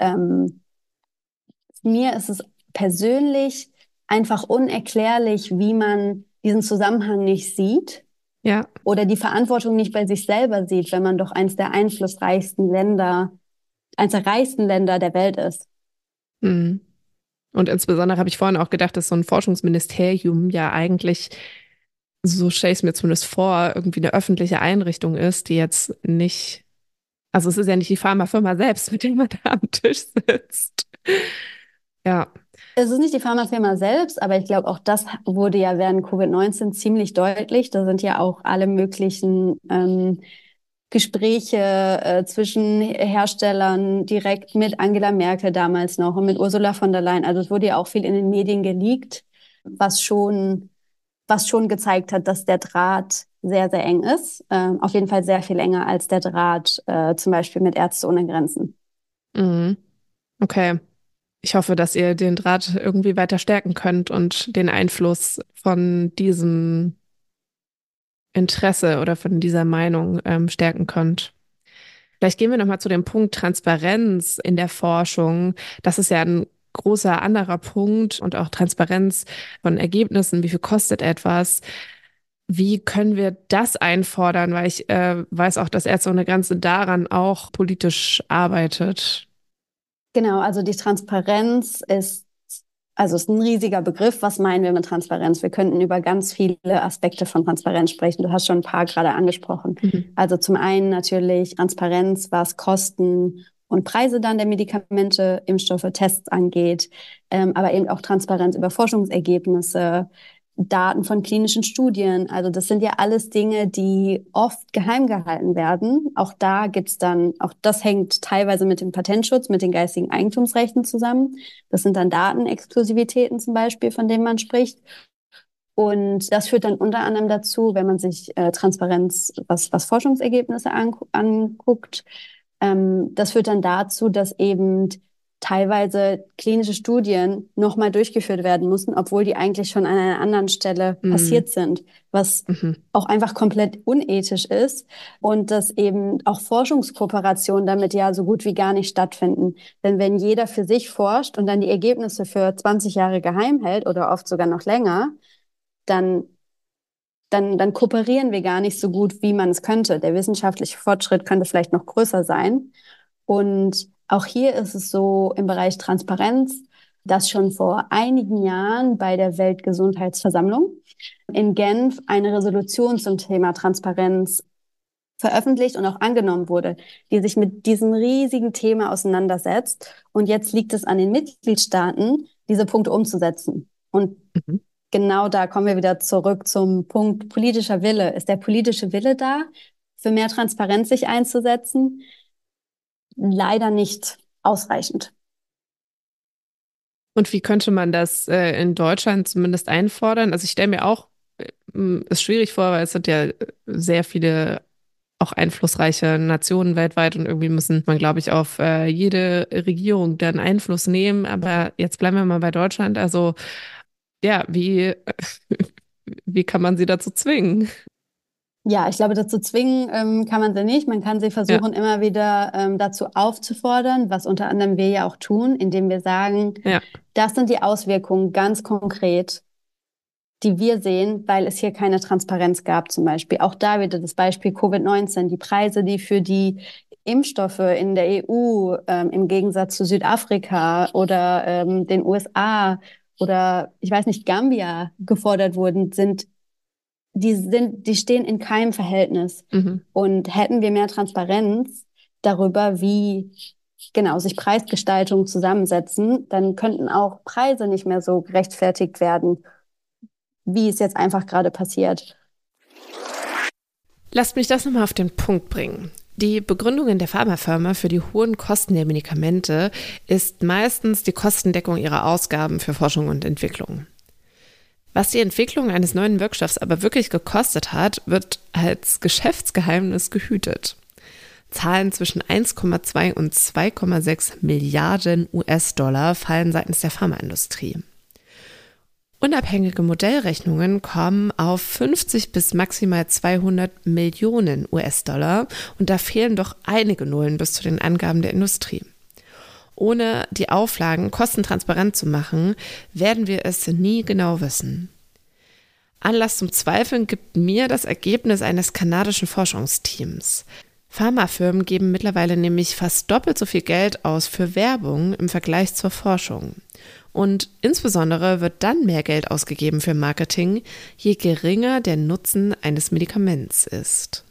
mir ist es persönlich einfach unerklärlich, wie man diesen Zusammenhang nicht sieht Ja. oder die Verantwortung nicht bei sich selber sieht, wenn man doch eins der reichsten Länder der Welt ist. Hm. Und insbesondere habe ich vorhin auch gedacht, dass so ein Forschungsministerium ja eigentlich, so stelle ich es mir zumindest vor, irgendwie eine öffentliche Einrichtung ist, die jetzt nicht, also es ist ja nicht die Pharmafirma selbst, mit der man da am Tisch sitzt. Ja. Es ist nicht die Pharmafirma selbst, aber ich glaube, auch das wurde ja während Covid-19 ziemlich deutlich. Da sind ja auch alle möglichen Gespräche zwischen Herstellern direkt mit Angela Merkel damals noch und mit Ursula von der Leyen. Also es wurde ja auch viel in den Medien geleakt, was was schon gezeigt hat, dass der Draht sehr, sehr eng ist. Auf jeden Fall sehr viel enger als der Draht zum Beispiel mit Ärzte ohne Grenzen. Mhm. Okay. Ich hoffe, dass ihr den Draht irgendwie weiter stärken könnt und den Einfluss von diesem Interesse oder von dieser Meinung stärken könnt. Vielleicht gehen wir nochmal zu dem Punkt Transparenz in der Forschung. Das ist ja ein großer anderer Punkt und auch Transparenz von Ergebnissen. Wie viel kostet etwas? Wie können wir das einfordern? Weil ich weiß auch, dass Ärzte ohne Grenzen daran auch politisch arbeitet. Genau, also die Transparenz also ist ein riesiger Begriff. Was meinen wir mit Transparenz? Wir könnten über ganz viele Aspekte von Transparenz sprechen. Du hast schon ein paar gerade angesprochen. Mhm. Also zum einen natürlich Transparenz, was Kosten und Preise dann der Medikamente, Impfstoffe, Tests angeht, aber eben auch Transparenz über Forschungsergebnisse, Daten von klinischen Studien. Also das sind ja alles Dinge, die oft geheim gehalten werden. Auch da gibt's dann, auch das hängt teilweise mit dem Patentschutz, mit den geistigen Eigentumsrechten zusammen. Das sind dann Datenexklusivitäten zum Beispiel, von denen man spricht. Und das führt dann unter anderem dazu, wenn man sich Transparenz, was Forschungsergebnisse anguckt, das führt dann dazu, dass eben teilweise klinische Studien nochmal durchgeführt werden mussten, obwohl die eigentlich schon an einer anderen Stelle passiert sind, was auch einfach komplett unethisch ist und dass eben auch Forschungskooperationen damit ja so gut wie gar nicht stattfinden. Denn wenn jeder für sich forscht und dann die Ergebnisse für 20 Jahre geheim hält oder oft sogar noch länger, dann kooperieren wir gar nicht so gut, wie man es könnte. Der wissenschaftliche Fortschritt könnte vielleicht noch größer sein. Und auch hier ist es so im Bereich Transparenz, dass schon vor einigen Jahren bei der Weltgesundheitsversammlung in Genf eine Resolution zum Thema Transparenz veröffentlicht und auch angenommen wurde, die sich mit diesem riesigen Thema auseinandersetzt. Und jetzt liegt es an den Mitgliedstaaten, diese Punkte umzusetzen. Und genau da kommen wir wieder zurück zum Punkt politischer Wille. Ist der politische Wille da, für mehr Transparenz sich einzusetzen? Leider nicht ausreichend. Und wie könnte man das in Deutschland zumindest einfordern? Also ich stelle mir auch, ist schwierig vor, weil es sind ja sehr viele auch einflussreiche Nationen weltweit und irgendwie müssen man, glaube ich, auf jede Regierung dann Einfluss nehmen. Aber jetzt bleiben wir mal bei Deutschland. Also ja, wie kann man sie dazu zwingen? Ja, ich glaube, dazu zwingen kann man sie nicht. Man kann sie Ja, versuchen, immer wieder dazu aufzufordern, was unter anderem wir ja auch tun, indem wir sagen, ja. das sind die Auswirkungen ganz konkret, die wir sehen, weil es hier keine Transparenz gab zum Beispiel. Auch da wieder das Beispiel Covid-19, die Preise, die für die Impfstoffe in der EU im Gegensatz zu Südafrika oder den USA oder ich weiß nicht, Gambia gefordert wurden, die stehen in keinem Verhältnis. Mhm. Und hätten wir mehr Transparenz darüber, wie genau sich Preisgestaltungen zusammensetzen, dann könnten auch Preise nicht mehr so gerechtfertigt werden, wie es jetzt einfach gerade passiert. Lasst mich das nochmal auf den Punkt bringen. Die Begründung in der Pharmafirma für die hohen Kosten der Medikamente ist meistens die Kostendeckung ihrer Ausgaben für Forschung und Entwicklung. Was die Entwicklung eines neuen Wirkstoffs aber wirklich gekostet hat, wird als Geschäftsgeheimnis gehütet. Zahlen zwischen 1,2 und 2,6 Milliarden US-Dollar fallen seitens der Pharmaindustrie. Unabhängige Modellrechnungen kommen auf 50 bis maximal 200 Millionen US-Dollar und da fehlen doch einige Nullen bis zu den Angaben der Industrie. Ohne die Auflagen kostentransparent zu machen, werden wir es nie genau wissen. Anlass zum Zweifeln gibt mir das Ergebnis eines kanadischen Forschungsteams. Pharmafirmen geben mittlerweile nämlich fast doppelt so viel Geld aus für Werbung im Vergleich zur Forschung. Und insbesondere wird dann mehr Geld ausgegeben für Marketing, je geringer der Nutzen eines Medikaments ist.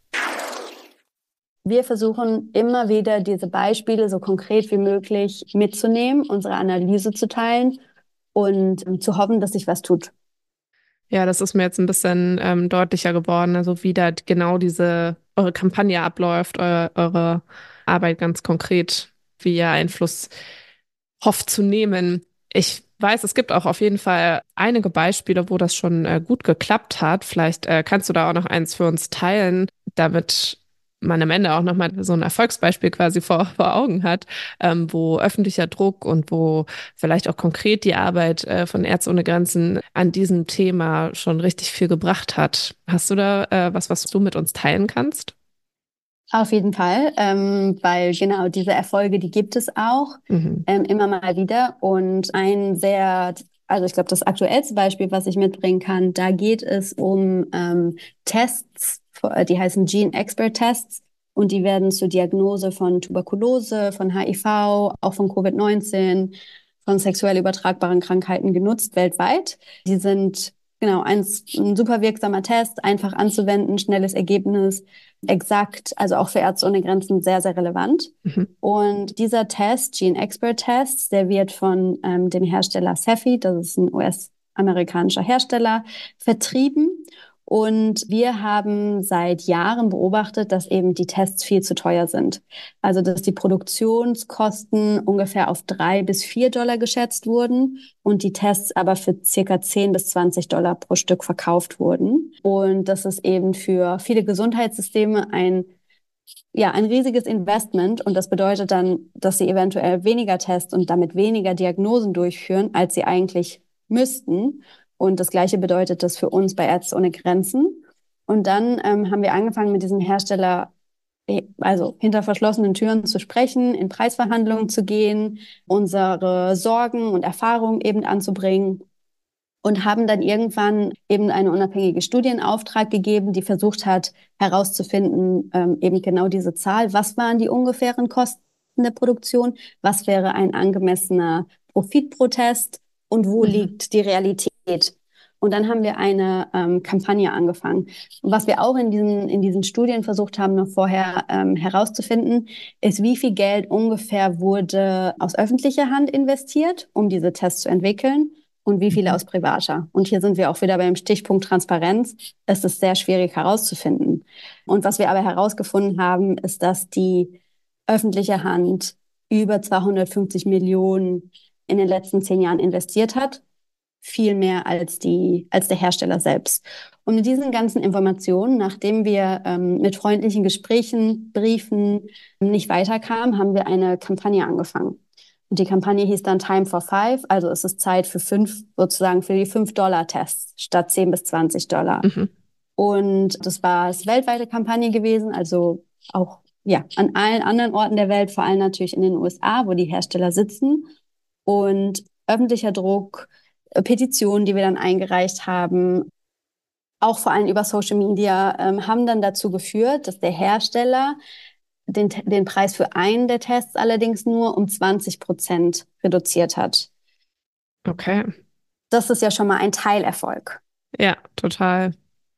Wir versuchen immer wieder diese Beispiele so konkret wie möglich mitzunehmen, unsere Analyse zu teilen und zu hoffen, dass sich was tut. Ja, das ist mir jetzt ein bisschen deutlicher geworden, also wie da genau eure Kampagne abläuft, eure Arbeit ganz konkret, wie ihr Einfluss hofft zu nehmen. Ich weiß, es gibt auch auf jeden Fall einige Beispiele, wo das schon gut geklappt hat. Vielleicht kannst du da auch noch eins für uns teilen, damit man am Ende auch nochmal so ein Erfolgsbeispiel quasi vor Augen hat, wo öffentlicher Druck und wo vielleicht auch konkret die Arbeit von Ärzte ohne Grenzen an diesem Thema schon richtig viel gebracht hat. Hast du da was du mit uns teilen kannst? Auf jeden Fall, weil genau diese Erfolge, die gibt es auch immer mal wieder. Und also ich glaube, das aktuellste Beispiel, was ich mitbringen kann, da geht es um Tests, die heißen Gene Expert Tests. Und die werden zur Diagnose von Tuberkulose, von HIV, auch von Covid-19, von sexuell übertragbaren Krankheiten genutzt weltweit. Die sind genau ein super wirksamer Test, einfach anzuwenden, schnelles Ergebnis, exakt, also auch für Ärzte ohne Grenzen sehr, sehr relevant. Mhm. Und dieser Test, Gene Expert Test, der wird von dem Hersteller Cepheid, das ist ein amerikanischer Hersteller, vertrieben. Und wir haben seit Jahren beobachtet, dass eben die Tests viel zu teuer sind. Also dass die Produktionskosten ungefähr auf $3 bis $4 geschätzt wurden und die Tests aber für circa $10 bis $20 pro Stück verkauft wurden. Und das ist eben für viele Gesundheitssysteme ein riesiges Investment, und das bedeutet dann, dass sie eventuell weniger Tests und damit weniger Diagnosen durchführen, als sie eigentlich müssten. Und das Gleiche bedeutet das für uns bei Ärzte ohne Grenzen. Und dann haben wir angefangen, mit diesem Hersteller also hinter verschlossenen Türen zu sprechen, in Preisverhandlungen zu gehen, unsere Sorgen und Erfahrungen eben anzubringen. Und haben dann irgendwann eben eine unabhängige Studie in Auftrag gegeben, die versucht hat, herauszufinden, eben genau diese Zahl. Was waren die ungefähren Kosten der Produktion? Was wäre ein angemessener Profit pro Test? Und wo liegt die Realität? Und dann haben wir eine Kampagne angefangen. Und was wir auch in diesen Studien versucht haben, noch vorher herauszufinden, ist, wie viel Geld ungefähr wurde aus öffentlicher Hand investiert, um diese Tests zu entwickeln, und wie viele aus privater. Und hier sind wir auch wieder beim Stichpunkt Transparenz. Es ist sehr schwierig herauszufinden. Und was wir aber herausgefunden haben, ist, dass die öffentliche Hand über 250 Millionen in den letzten 10 Jahren investiert hat. Viel mehr als der Hersteller selbst. Und mit diesen ganzen Informationen, nachdem wir mit freundlichen Gesprächen, Briefen nicht weiterkamen, haben wir eine Kampagne angefangen. Und die Kampagne hieß dann Time for Five, also es ist Zeit für die $5-Tests statt $10 bis $20. Und das war eine weltweite Kampagne gewesen, also auch an allen anderen Orten der Welt, vor allem natürlich in den USA, wo die Hersteller sitzen. Und öffentlicher Druck, Petitionen, die wir dann eingereicht haben, auch vor allem über Social Media, haben dann dazu geführt, dass der Hersteller den Preis für einen der Tests allerdings nur um 20% reduziert hat. Okay. Das ist ja schon mal ein Teilerfolg. Ja, total.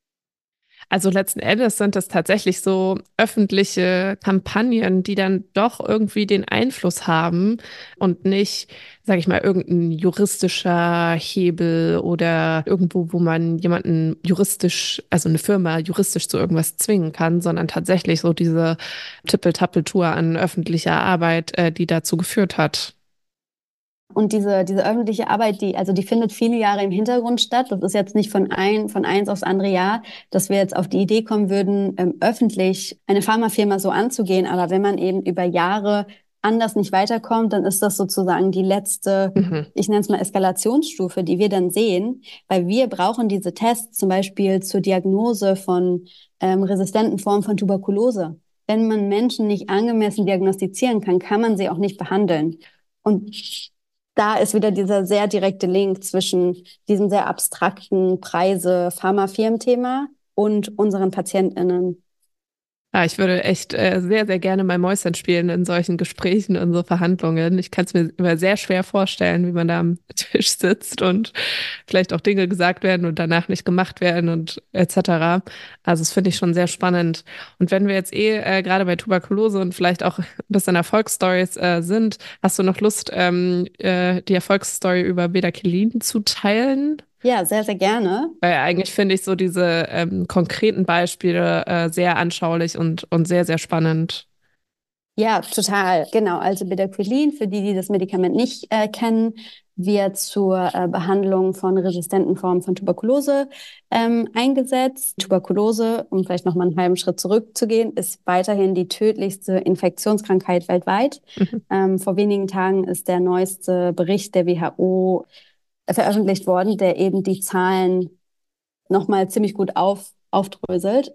Also letzten Endes sind es tatsächlich so öffentliche Kampagnen, die dann doch irgendwie den Einfluss haben und nicht, sage ich mal, irgendein juristischer Hebel oder irgendwo, wo man jemanden juristisch, also eine Firma juristisch zu irgendwas zwingen kann, sondern tatsächlich so diese Tippel-Tappel-Tour an öffentlicher Arbeit, die dazu geführt hat. Und diese öffentliche Arbeit, die findet viele Jahre im Hintergrund statt. Das ist jetzt nicht von eins aufs andere Jahr, dass wir jetzt auf die Idee kommen würden, öffentlich eine Pharmafirma so anzugehen. Aber wenn man eben über Jahre anders nicht weiterkommt, dann ist das sozusagen die letzte, ich nenne es mal Eskalationsstufe, die wir dann sehen. Weil wir brauchen diese Tests zum Beispiel zur Diagnose von resistenten Formen von Tuberkulose. Wenn man Menschen nicht angemessen diagnostizieren kann, kann man sie auch nicht behandeln. Und da ist wieder dieser sehr direkte Link zwischen diesem sehr abstrakten Preise-Pharmafirmen-Thema und unseren PatientInnen. Ja, ich würde echt sehr, sehr gerne mal Mäuschen spielen in solchen Gesprächen und so Verhandlungen. Ich kann es mir immer sehr schwer vorstellen, wie man da am Tisch sitzt und vielleicht auch Dinge gesagt werden und danach nicht gemacht werden und etc. Also das finde ich schon sehr spannend. Und wenn wir jetzt gerade bei Tuberkulose und vielleicht auch ein bisschen Erfolgsstories sind, hast du noch Lust, die Erfolgsstory über Bedaquiline zu teilen? Ja, sehr, sehr gerne. Weil eigentlich finde ich so diese konkreten Beispiele sehr anschaulich und sehr, sehr spannend. Ja, total. Genau. Also Bedaquiline, für die das Medikament nicht kennen, wird zur Behandlung von resistenten Formen von Tuberkulose eingesetzt. Tuberkulose, um vielleicht noch mal einen halben Schritt zurückzugehen, ist weiterhin die tödlichste Infektionskrankheit weltweit. Vor wenigen Tagen ist der neueste Bericht der WHO veröffentlicht worden, der eben die Zahlen nochmal ziemlich gut aufdröselt.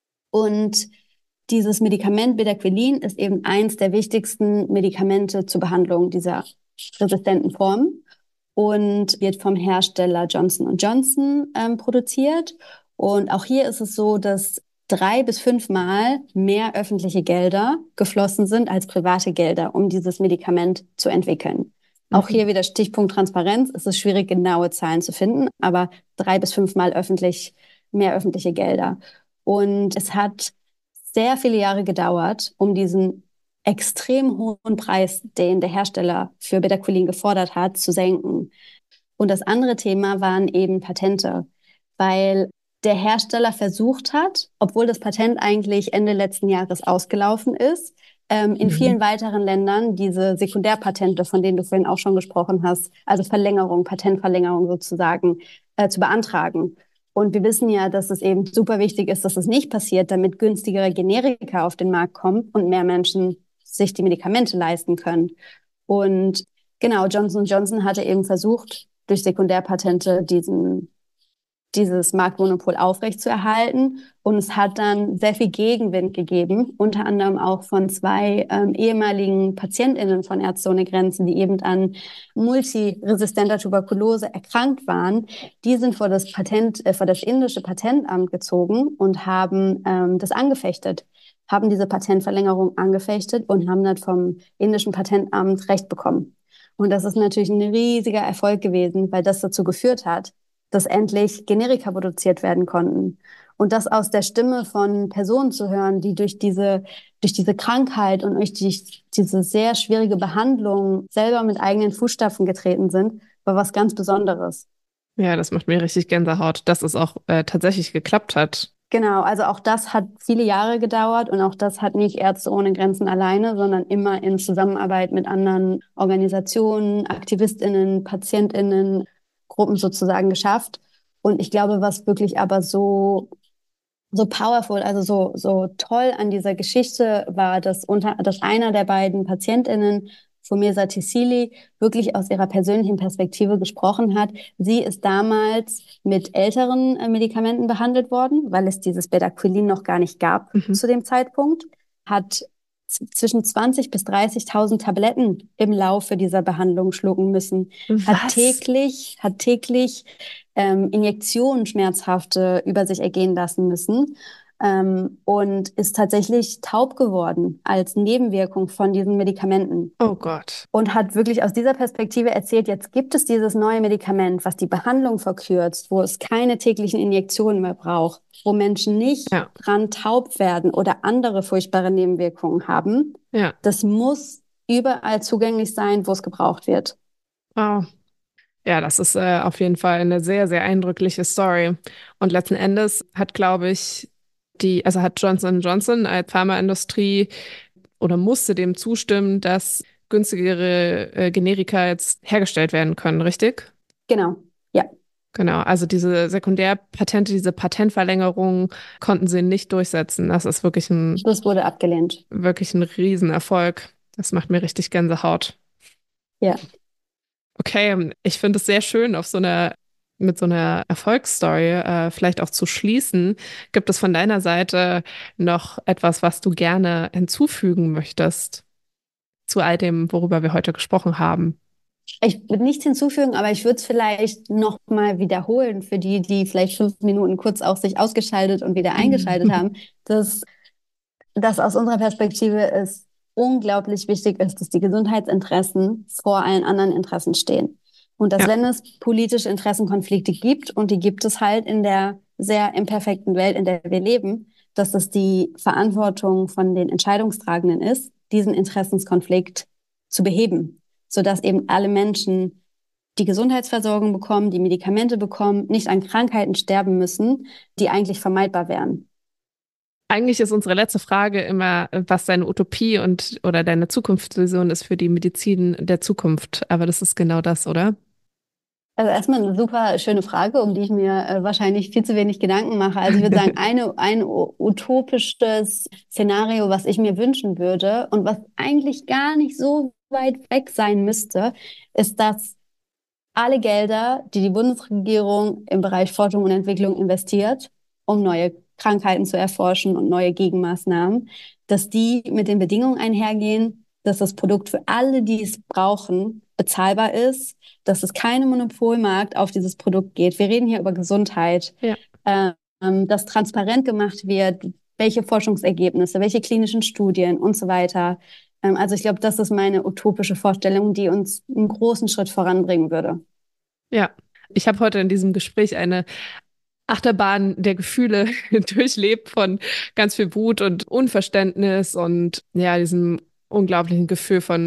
Und dieses Medikament Bedaquiline ist eben eins der wichtigsten Medikamente zur Behandlung dieser resistenten Formen und wird vom Hersteller Johnson Johnson produziert. Und auch hier ist es so, dass 3 bis 5 Mal mehr öffentliche Gelder geflossen sind als private Gelder, um dieses Medikament zu entwickeln. Auch hier wieder Stichpunkt Transparenz. Es ist schwierig, genaue Zahlen zu finden, aber 3 bis 5 Mal mehr öffentliche Gelder. Und es hat sehr viele Jahre gedauert, um diesen extrem hohen Preis, den der Hersteller für Bedaquiline gefordert hat, zu senken. Und das andere Thema waren eben Patente, weil der Hersteller versucht hat, obwohl das Patent eigentlich Ende letzten Jahres ausgelaufen ist, in Mhm. vielen weiteren Ländern diese Sekundärpatente, von denen du vorhin auch schon gesprochen hast, also Verlängerung, Patentverlängerung sozusagen, zu beantragen. Und wir wissen ja, dass es eben super wichtig ist, dass es nicht passiert, damit günstigere Generika auf den Markt kommen und mehr Menschen sich die Medikamente leisten können. Und genau, Johnson Johnson hatte eben versucht, durch Sekundärpatente dieses Marktmonopol aufrechtzuerhalten. Und es hat dann sehr viel Gegenwind gegeben, unter anderem auch von zwei ehemaligen PatientInnen von Ärzte ohne Grenzen, die eben an multiresistenter Tuberkulose erkrankt waren. Die sind vor das indische Patentamt gezogen und haben das angefechtet, haben diese Patentverlängerung angefechtet und haben dann vom indischen Patentamt Recht bekommen. Und das ist natürlich ein riesiger Erfolg gewesen, weil das dazu geführt hat, dass endlich Generika produziert werden konnten. Und das aus der Stimme von Personen zu hören, die durch diese Krankheit und durch diese sehr schwierige Behandlung selber mit eigenen Fußstapfen getreten sind, war was ganz Besonderes. Ja, das macht mir richtig Gänsehaut, dass es auch tatsächlich geklappt hat. Genau, also auch das hat viele Jahre gedauert und auch das hat nicht Ärzte ohne Grenzen alleine, sondern immer in Zusammenarbeit mit anderen Organisationen, AktivistInnen, PatientInnen, Gruppen sozusagen geschafft. Und ich glaube, was wirklich aber so powerful, also so toll an dieser Geschichte war, dass einer der beiden PatientInnen, Fumeza Tisili, wirklich aus ihrer persönlichen Perspektive gesprochen hat. Sie ist damals mit älteren Medikamenten behandelt worden, weil es dieses Bedaquiline noch gar nicht gab Mhm. zu dem Zeitpunkt, hat zwischen 20 bis 30.000 Tabletten im Laufe dieser Behandlung schlucken müssen, Was? hat täglich Injektionen schmerzhafte über sich ergehen lassen müssen und ist tatsächlich taub geworden als Nebenwirkung von diesen Medikamenten Oh Gott. und hat wirklich aus dieser Perspektive erzählt, jetzt gibt es dieses neue Medikament, was die Behandlung verkürzt, wo es keine täglichen Injektionen mehr braucht, wo Menschen nicht Ja, dran taub werden oder andere furchtbare Nebenwirkungen haben. ja. Das muss überall zugänglich sein, wo es gebraucht wird. Wow. Ja, das ist auf jeden Fall eine sehr, sehr eindrückliche Story. Und letzten Endes hat, glaube ich, also hat Johnson Johnson als Pharmaindustrie oder musste dem zustimmen, dass günstigere Generika jetzt hergestellt werden können, richtig? Genau. Ja, Genau, also diese Sekundärpatente, diese Patentverlängerung konnten sie nicht durchsetzen. Das ist das wurde abgelehnt. wirklich ein Riesenerfolg. Das macht mir richtig Gänsehaut. Ja. Okay, ich finde es sehr schön, mit so einer Erfolgsstory vielleicht auch zu schließen. Gibt es von deiner Seite noch etwas, was du gerne hinzufügen möchtest zu all dem, worüber wir heute gesprochen haben? Ich würde nichts hinzufügen, aber ich würde es vielleicht noch mal wiederholen für die, die vielleicht 5 Minuten kurz auch sich ausgeschaltet und wieder eingeschaltet haben, dass aus unserer Perspektive es unglaublich wichtig ist, dass die Gesundheitsinteressen vor allen anderen Interessen stehen. Und dass Ja, wenn es politische Interessenkonflikte gibt, und die gibt es halt in der sehr imperfekten Welt, in der wir leben, dass es die Verantwortung von den Entscheidungstragenden ist, diesen Interessenskonflikt zu beheben, sodass eben alle Menschen die Gesundheitsversorgung bekommen, die Medikamente bekommen, nicht an Krankheiten sterben müssen, die eigentlich vermeidbar wären. eigentlich ist unsere letzte Frage immer, was deine Utopie und oder deine Zukunftsvision ist für die Medizin der Zukunft. Aber das ist genau das, oder? Also erstmal eine super schöne Frage, um die ich mir wahrscheinlich viel zu wenig Gedanken mache. Also ich würde sagen, ein utopisches Szenario, was ich mir wünschen würde und was eigentlich gar nicht so weit weg sein müsste, ist, dass alle Gelder, die die Bundesregierung im Bereich Forschung und Entwicklung investiert, um neue Krankheiten zu erforschen und neue Gegenmaßnahmen, dass die mit den Bedingungen einhergehen, dass das Produkt für alle, die es brauchen, bezahlbar ist, dass es keine Monopolmarkt auf dieses Produkt geht. Wir reden hier über Gesundheit, Ja. dass transparent gemacht wird, welche Forschungsergebnisse, welche klinischen Studien und so weiter. Also ich glaube, das ist meine utopische Vorstellung, die uns einen großen Schritt voranbringen würde. Ja. Ich habe heute in diesem Gespräch eine Achterbahn der Gefühle durchlebt von ganz viel Wut und Unverständnis und ja, diesem unglaublichen Gefühl von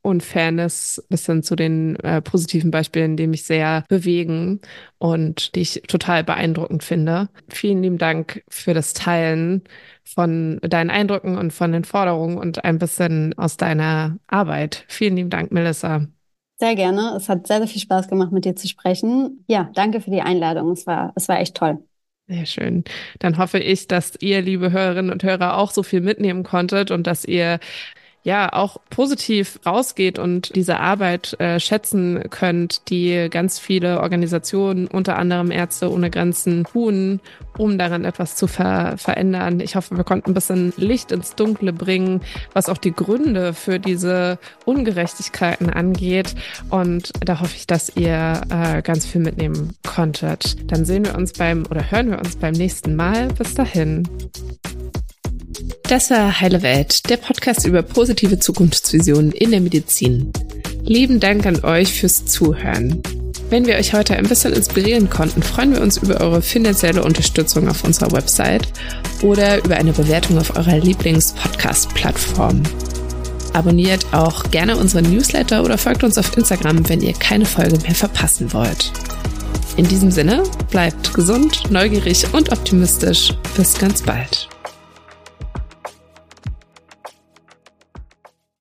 Unfairness bis hin zu den positiven Beispielen, die mich sehr bewegen und die ich total beeindruckend finde. Vielen lieben Dank für das Teilen von deinen Eindrücken und von den Forderungen und ein bisschen aus deiner Arbeit. Vielen lieben Dank, Melissa. Sehr gerne. Es hat sehr, sehr viel Spaß gemacht, mit dir zu sprechen. Ja, danke für die Einladung. Es war echt toll. Sehr schön. Dann hoffe ich, dass ihr, liebe Hörerinnen und Hörer, auch so viel mitnehmen konntet und dass ihr ja auch positiv rausgeht und diese Arbeit schätzen könnt, die ganz viele Organisationen, unter anderem Ärzte ohne Grenzen, tun, um daran etwas zu verändern. Ich hoffe, wir konnten ein bisschen Licht ins Dunkle bringen, was auch die Gründe für diese Ungerechtigkeiten angeht. Und da hoffe ich, dass ihr ganz viel mitnehmen konntet. Dann hören wir uns beim nächsten Mal. Bis dahin. Das war Heile Welt, der Podcast über positive Zukunftsvisionen in der Medizin. Lieben Dank an euch fürs Zuhören. Wenn wir euch heute ein bisschen inspirieren konnten, freuen wir uns über eure finanzielle Unterstützung auf unserer Website oder über eine Bewertung auf eurer Lieblings-Podcast-Plattform. Abonniert auch gerne unseren Newsletter oder folgt uns auf Instagram, wenn ihr keine Folge mehr verpassen wollt. In diesem Sinne, bleibt gesund, neugierig und optimistisch. Bis ganz bald.